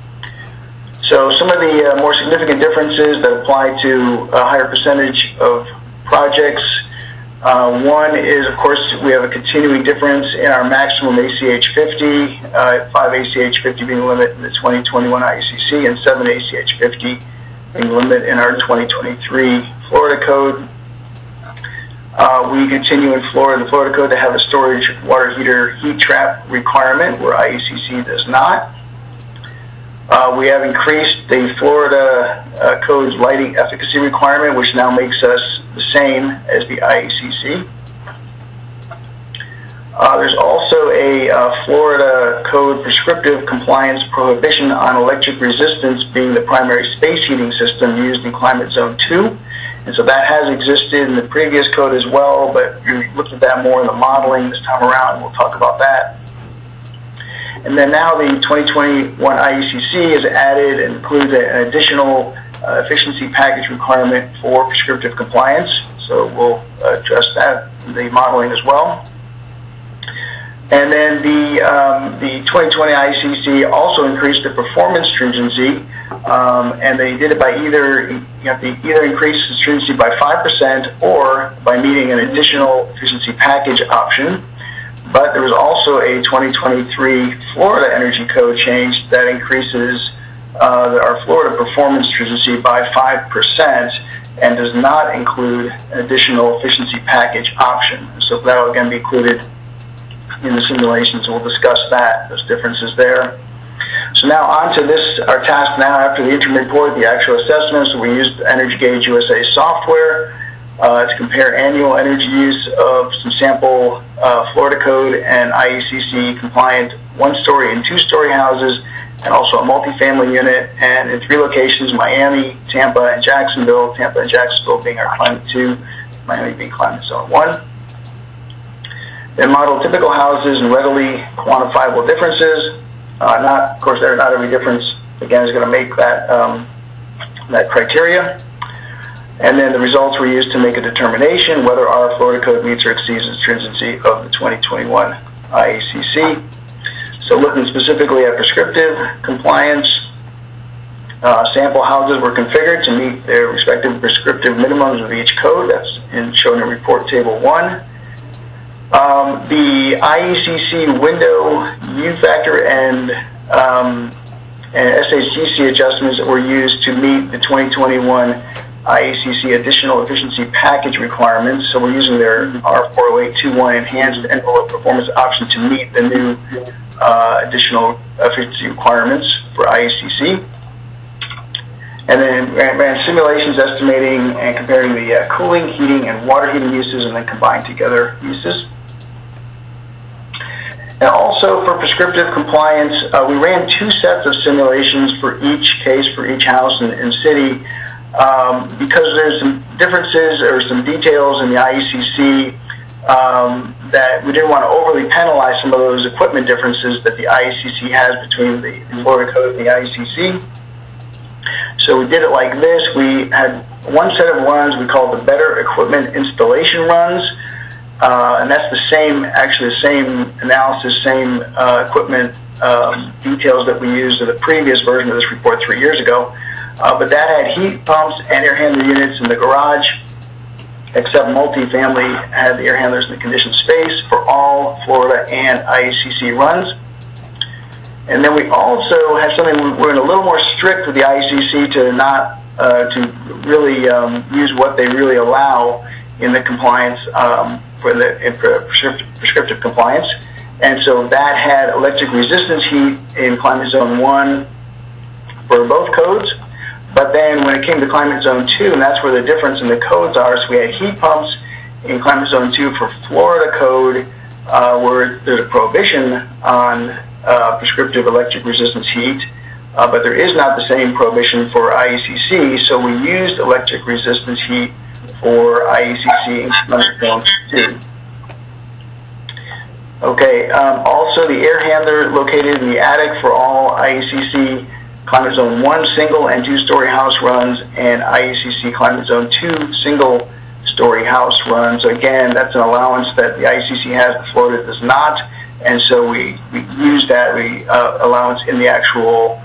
So some of the more significant differences that apply to a higher percentage of projects. One is, of course, we have a continuing difference in our maximum ACH 50, 5 ACH 50 being the limit in the 2021 IECC and 7 ACH 50 being the limit in our 2023 Florida code. We continue in Florida, the Florida code, to have a storage water heater heat trap requirement where IECC does not. We have increased the Florida code's lighting efficacy requirement, which now makes us the same as the IECC. There's also a Florida Code prescriptive compliance prohibition on electric resistance being the primary space heating system used in Climate Zone 2. And so that has existed in the previous code as well, but we looked at that more in the modeling this time around, and we'll talk about that. And then now the 2021 IECC has added and includes an additional efficiency package requirement for prescriptive compliance. So we'll address that in the modeling as well. And then the 2020 IECC also increased the performance stringency, and they did it by either increase the stringency by 5% or by meeting an additional efficiency package option. But there was also a 2023 Florida Energy Code change that increases our Florida performance stringency by 5% and does not include an additional efficiency package option. So that will again be included in the simulations. We'll discuss that, those differences there. So now on to this, our task now after the interim report, the actual assessments. We used Energy Gauge USA software to compare annual energy use of some sample Florida Code and IECC compliant 1-story and 2-story houses, and also a multifamily unit, and in 3 locations, Miami, Tampa, and Jacksonville. Tampa and Jacksonville being our Climate 2, Miami being Climate Zone 1. Then model typical houses and readily quantifiable differences. Of course, not every difference, again, is going to make that criteria. And then the results were used to make a determination whether our Florida Code meets or exceeds the stringency of the 2021 IECC. So looking specifically at prescriptive compliance, sample houses were configured to meet their respective prescriptive minimums of each code. That's shown in Report Table 1. The IECC window U factor and SHGC adjustments that were used to meet the 2021 IECC additional efficiency package requirements. So we're using their R40821 enhanced envelope performance option to meet the new additional efficiency requirements for IECC. And then ran simulations estimating and comparing the cooling, heating, and water heating uses, and then combined together uses. And also for prescriptive compliance, we ran 2 sets of simulations for each case, for each house and city, because there's some differences or some details in the IECC that we didn't want to overly penalize some of those equipment differences that the IECC has between the Florida Code and the IECC. So we did it like this. We had one set of runs we called the Better Equipment Installation runs, and that's the same analysis, same equipment details that we used in the previous version of this report 3 years ago. But that had heat pumps and air handler units in the garage, except multifamily had the air handlers in the conditioned space for all Florida and IECC runs. And then we also have something, we're a little more strict with the IECC to not, to really use what they really allow in the compliance, for prescriptive compliance. And so that had electric resistance heat in Climate Zone 1 for both codes. But then when it came to Climate Zone 2, and that's where the difference in the codes are, so we had heat pumps in Climate Zone 2 for Florida Code, where there's a prohibition on prescriptive electric resistance heat, but there is not the same prohibition for IECC, so we used electric resistance heat for IECC in Climate Zone 2. Okay, also the air handler located in the attic for all IECC Climate Zone 1 single and 2-story house runs, and IECC Climate Zone 2 single-story house runs. Again, that's an allowance that the IECC has, but Florida does not, and so we use that allowance in the actual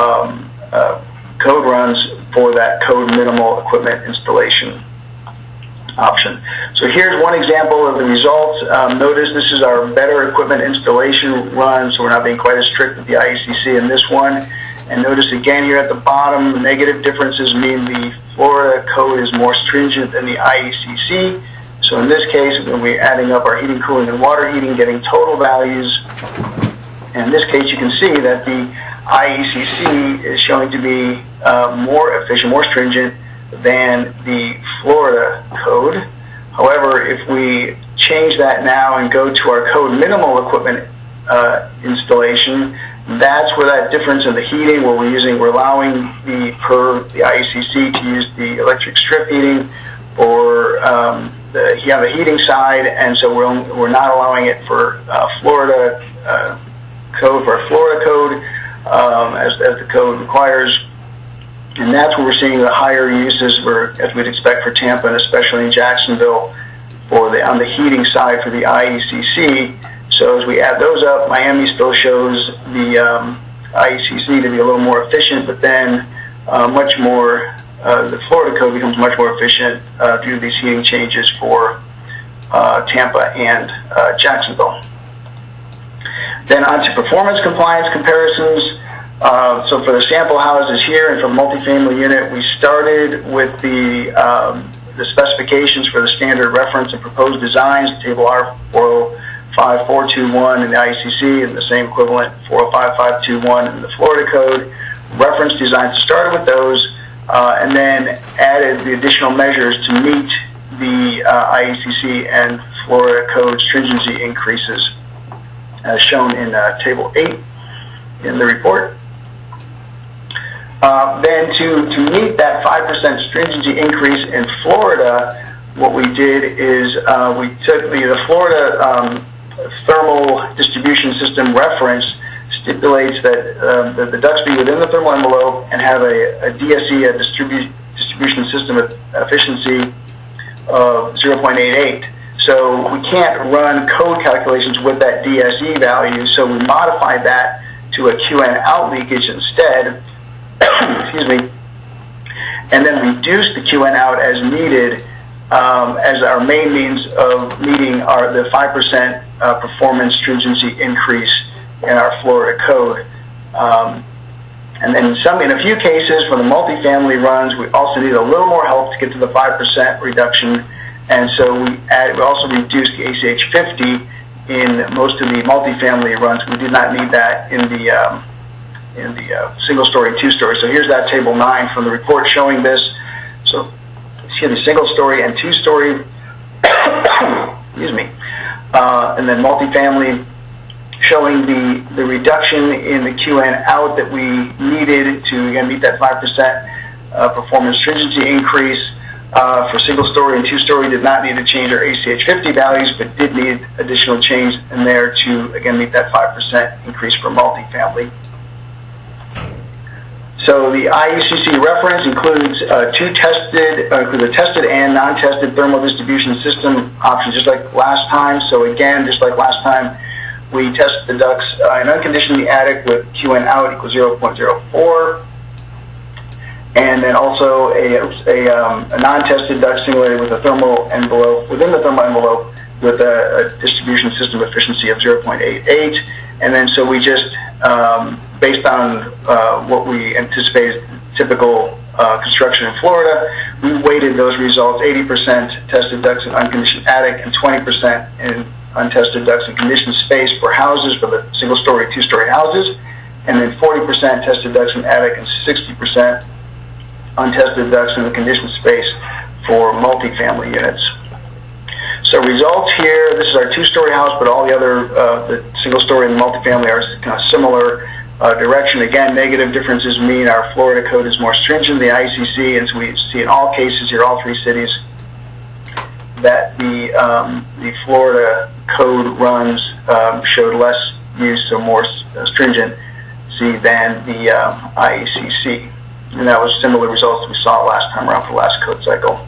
code runs for that code minimal equipment installation option. So here's one example of the results. Notice this is our better equipment installation run, so we're not being quite as strict with the IECC in this one. And notice again here at the bottom, negative differences mean the Florida Code is more stringent than the IECC. So in this case, when we're adding up our heating, cooling, and water heating, getting total values, and in this case you can see that the IECC is showing to be more efficient, more stringent than the Florida Code. However, if we change that now and go to our code minimal equipment installation, that's where that difference in the heating, where we're allowing the IECC to use the electric strip heating or the heating side, and so we're not allowing it for Florida code, for a Florida code, as the code requires. And that's where we're seeing the higher uses, as we'd expect for Tampa, and especially in Jacksonville, on the heating side for the IECC. So as we add those up, Miami still shows the IECC to be a little more efficient, but then much more, the Florida code becomes much more efficient due to these heating changes for Tampa and Jacksonville. Then on to performance compliance comparisons. So for the sample houses here and for multifamily unit, we started with the specifications for the standard reference and proposed designs, table R405421 in the IECC, and the same equivalent 405521 in the Florida code. Reference designs started with those, and then added the additional measures to meet the IECC and Florida code stringency increases, as shown in Table 8 in the report. Then to meet that 5% stringency increase in Florida, what we did is we took the Florida thermal distribution system reference stipulates that the ducts be within the thermal envelope and have a DSE, a distribution system efficiency of 0.88. So we can't run code calculations with that DSE value, so we modified that to a QN out leakage instead, excuse me, and then reduced the QN out as needed as our main means of meeting the 5% performance stringency increase in our Florida code. And then in a few cases, for the multifamily runs, we also need a little more help to get to the 5% reduction, and so we also reduced the ACH 50 in most of the multifamily runs. We did not need that in the single-story and two-story. So here's that Table 9 from the report showing this. So excuse me, single-story and two-story, excuse me, and then multifamily, showing the reduction in the QN out that we needed to, again, meet that 5% performance stringency increase. For single-story and two-story, did not need to change our ACH 50 values, but did need additional change in there to, again, meet that 5% increase for multifamily. So the IECC reference includes includes a tested and non-tested thermal distribution system option, just like last time. So again, just like last time, we tested the ducts in unconditioned attic with QN out equals 0.04, and then also a non-tested duct simulated with a thermal envelope within the thermal envelope with a distribution system efficiency of 0.88. And then so we just based on what we anticipated typical construction in Florida, we weighted those results: 80% tested ducts in unconditioned attic and 20% in untested ducts in conditioned space for houses, for the single-story, two-story houses, and then 40% tested ducts in attic and 60% untested ducts in the conditioned space for multifamily units. So results here, this is our two-story house, but all the other, the single-story and multifamily are kind of similar direction. Again, negative differences mean our Florida code is more stringent than the ICC, and so we see in all cases here, all three cities, that the Florida code runs showed less use, so more stringent than the IECC. And that was similar results we saw last time around for the last code cycle.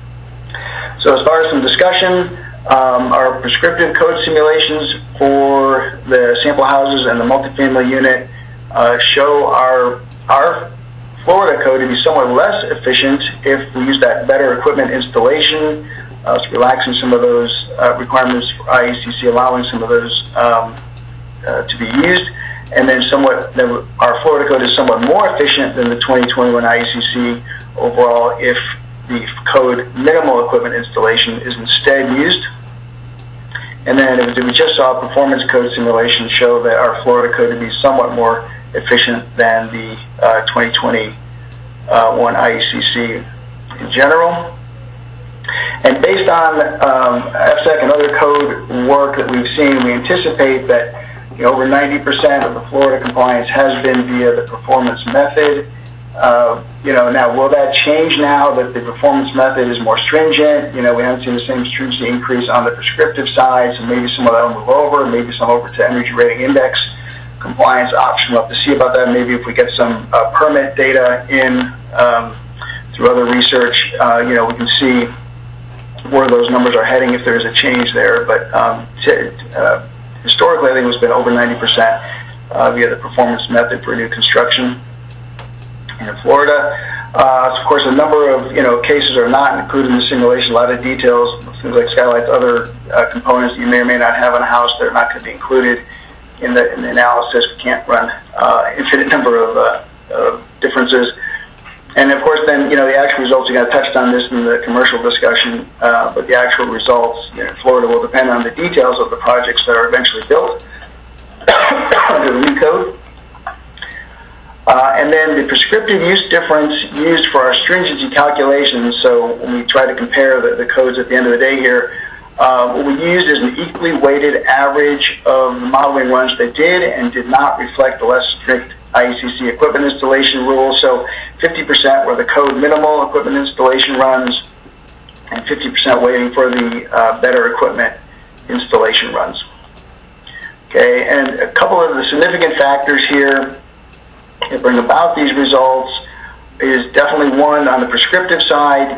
So as far as some discussion, our prescriptive code simulations for the sample houses and the multifamily unit show our Florida code to be somewhat less efficient if we use that better equipment installation. It's relaxing some of those requirements for IECC, allowing some of those to be used. And then our Florida code is somewhat more efficient than the 2021 IECC overall if the code minimal equipment installation is instead used. And then we just saw a performance code simulation show that our Florida code to be somewhat more efficient than the 2021 IECC in general. And based on FSEC and other code work that we've seen, we anticipate that over 90% of the Florida compliance has been via the performance method. Now will that change now that the performance method is more stringent? We haven't seen the same stringency increase on the prescriptive side, so maybe some of that will move over, maybe some over to energy rating index compliance option. We'll have to see about that. Maybe if we get some permit data in through other research, we can see where those numbers are heading if there's a change there. But historically, I think it's been over 90% via the performance method for new construction in Florida. Of course, a number of cases are not included in the simulation. A lot of details, things like skylights, other components that you may or may not have in a house, they're not going to be included in the analysis. We can't run infinite number of differences. And of course, then the actual results. You got touched on this in the commercial discussion, but the actual results in Florida will depend on the details of the projects that are eventually built under the new code. And then the prescriptive use difference used for our stringency calculations. So when we try to compare the codes at the end of the day here, what we used is an equally weighted average of the modeling runs that did and did not reflect the less strict IECC equipment installation rules. So 50% were the code minimal equipment installation runs, and 50% waiting for the better equipment installation runs. Okay, and a couple of the significant factors here that bring about these results is definitely one on the prescriptive side.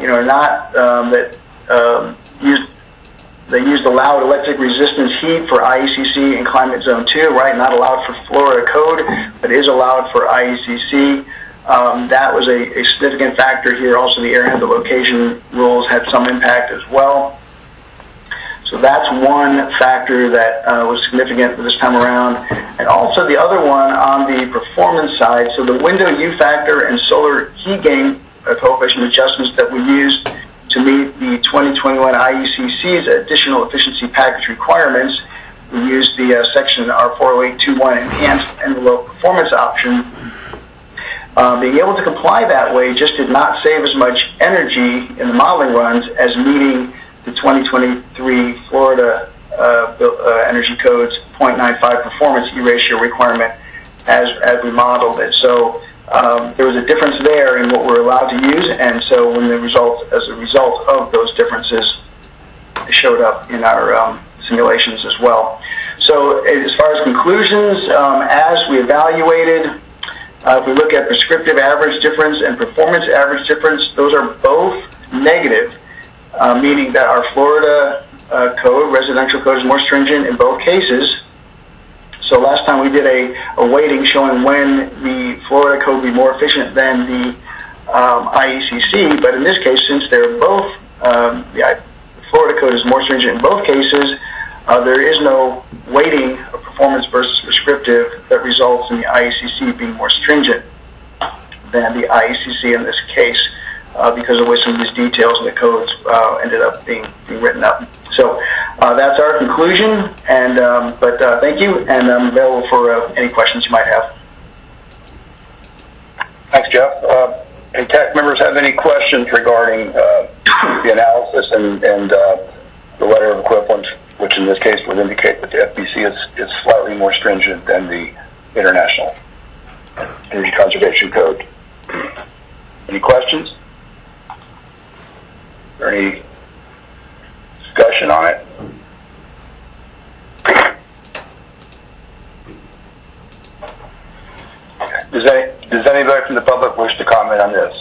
They used allowed electric resistance heat for IECC and climate zone 2, right? Not allowed for Florida code, but is allowed for IECC. That was a significant factor here. Also, the area and the location rules had some impact as well. So that's one factor that was significant this time around. And also the other one on the performance side, so the window U factor and solar heat gain coefficient adjustments that we used to meet the 2021 IECC's additional efficiency package requirements, we used the section R40821 enhanced envelope performance option. Being able to comply that way just did not save as much energy in the modeling runs as meeting the 2023 Florida Energy Code's 0.95 performance E-ratio requirement as we modeled it. So there was a difference there in what we're allowed to use, and so as a result of those differences, it showed up in our simulations as well. So as far as conclusions, as we evaluated, if we look at prescriptive average difference and performance average difference, those are both negative, meaning that our Florida code, residential code, is more stringent in both cases. So last time we did a weighting showing when the Florida code would be more efficient than the IECC, but in this case, since they're both, the Florida code is more stringent in both cases, there is no weighting of performance versus prescriptive that results in the IECC being more stringent than the IECC in this case, because of the way some of these details in the codes ended up being written up. So that's our conclusion, and but thank you, and I'm available for any questions you might have. Thanks, Jeff. Any TAC members have any questions regarding the analysis and the letter of equivalence, which in this case would indicate that the FBC is slightly more stringent than the International Energy Conservation Code? Any questions? Is there any discussion on it? Does anybody from the public wish to comment on this?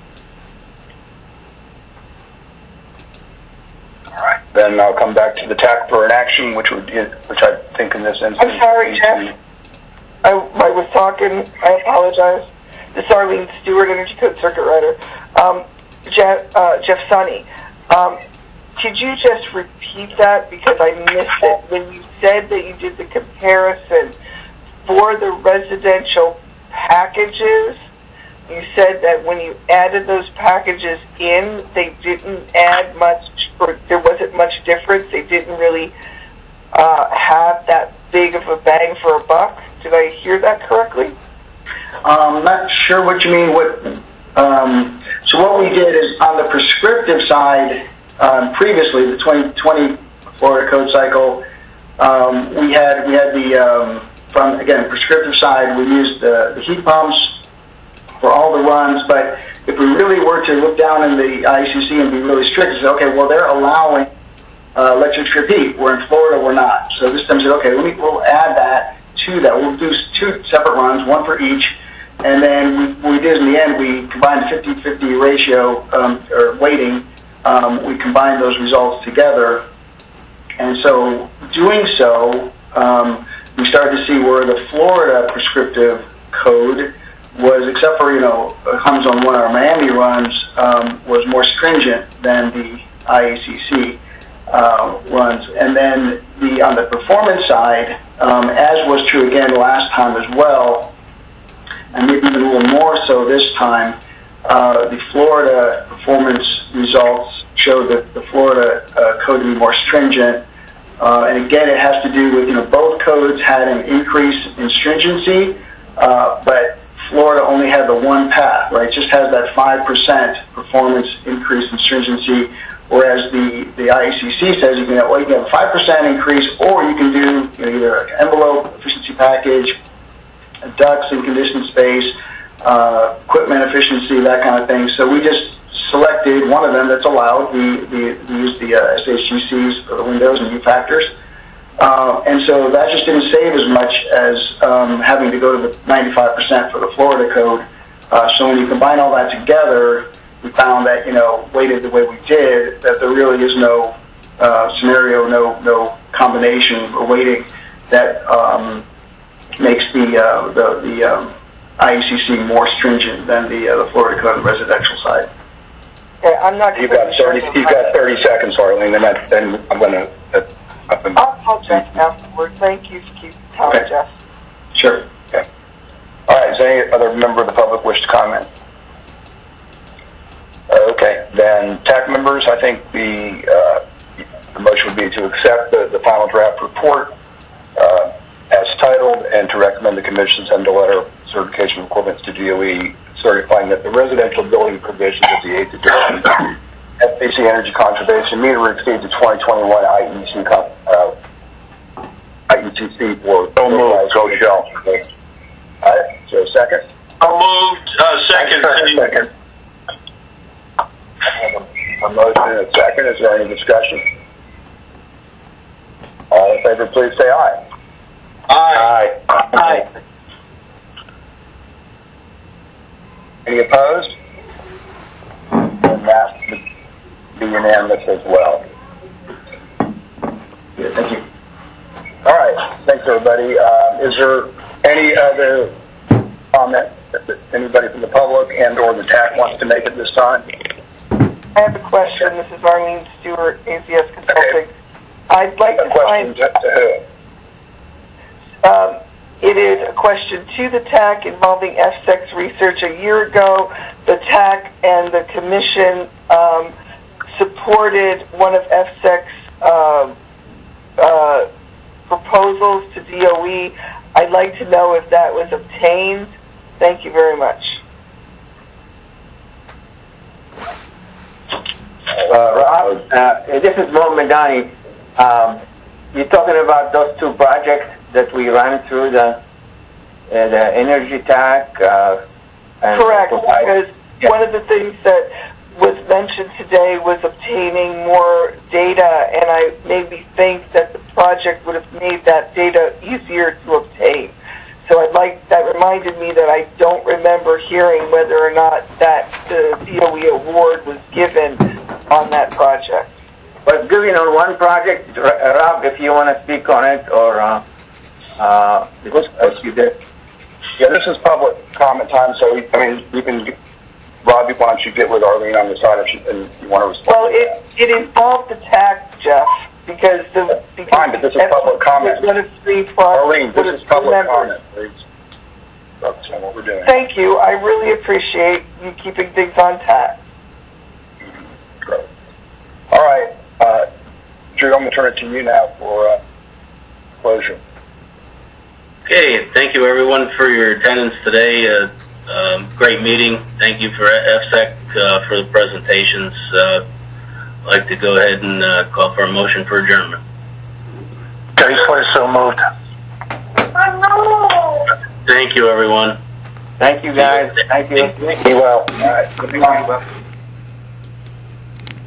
All right, then I'll come back to the TAC for an action, which I think in this instance. I'm sorry, Jeff. I was talking. I apologize. This is Arlene Stewart, Energy Code Circuit Writer. Jeff Sonny, could you just repeat that, because I missed it when you said that you did the comparison for the residential packages? You said that when you added those packages in, they didn't add much, or there wasn't much difference. They didn't really have that big of a bang for a buck. Did I hear that correctly? I'm not sure what you mean. So what we did is on the prescriptive side, previously, the 2020 Florida code cycle, we had the from again prescriptive side, we used the heat pumps for all the runs. But if we really were to look down in the IECC and be really strict and say, okay, well they're allowing electric strip heat. We're in Florida, we're not. So this time said, okay, we'll add that to that. We'll do 2 separate runs, one for each. And then what we did in the end, we combined a 50-50 ratio, or weighting. We combined those results together. And so doing so, we started to see where the Florida prescriptive code was, except for, comes on one of our Miami runs, was more stringent than the IECC runs. And then on the performance side, as was true again last time as well, and maybe even a little more so this time, the Florida performance results showed that the Florida code to be more stringent. And again, it has to do with, both codes had an increase in stringency, but Florida only had the one path, right? It just has that 5% performance increase in stringency, whereas the IECC says you can have a 5% increase, or you can do either an envelope efficiency package, ducts in conditioned space, equipment efficiency, that kind of thing. So we just selected one of them that's allowed. We used the SHGCs for the windows and U factors. And so that just didn't save as much as having to go to the 95% for the Florida code. So when you combine all that together, we found that, weighted the way we did, that there really is no scenario, no combination or weighting that makes the IECC more stringent than the Florida code on the residential side. Okay, I'm not. You've got 30 seconds, Arlene, and then I'm going to. I'll call Jeff afterward. Thank you for keeping telling Jeff. Sure. Okay. All right. Does any other member of the public wish to comment? Okay. Then, TAC members, I think the motion would be to accept the final draft report as titled, and to recommend the Commission send a letter of certification of equivalence to DOE certifying that the residential building provisions of the 8th edition FPC Energy Conservation meter exceeds the 2021 IECC for... Don't move, go Shell. All right, so second? I'll move, second. A motion and a second. Is there any discussion? All in favor, please say aye. Aye. Aye. Any opposed? And that would be unanimous as well. Yeah, thank you. All right. Thanks, everybody. Is there any other comment that anybody from the public and or the TAC wants to make at this time? I have a question. This is Arlene Stewart, ACS Consulting. Okay. I'd like to find... To who? It is a question to the TAC involving FSEC's research. A year ago, the TAC and the Commission supported one of FSEC's proposals to DOE. I'd like to know if that was obtained. Thank you very much. Rob, this is Mo Medani. You're talking about those 2 projects that we ran through the energy TAC? Correct, because one of the things that was mentioned today was obtaining more data, and I maybe think that the project would have made that data easier to obtain. So that reminded me that I don't remember hearing whether or not that the DOE award was given on that project. Was given on one project, Rob, if you want to speak on it, or you did. Yeah, this is public comment time, so you can, Rob, why don't you get with Arlene on the side and you want to respond? Well, it involved the TAC, Jeff, because fine, but this is public comment. One of 3 Arlene, this is public comment, please. That's what we're doing. Thank you. I really appreciate you keeping things on task. Great. All right. Drew, I'm going to turn it to you now for closure. Okay, thank you everyone for your attendance today. Great meeting. Thank you for FSEC for the presentations. like to go ahead and call for a motion for adjournment. Geisler, so moved. Thank you, everyone. Thank you, guys. Thank you. Be well. All right. Good luck.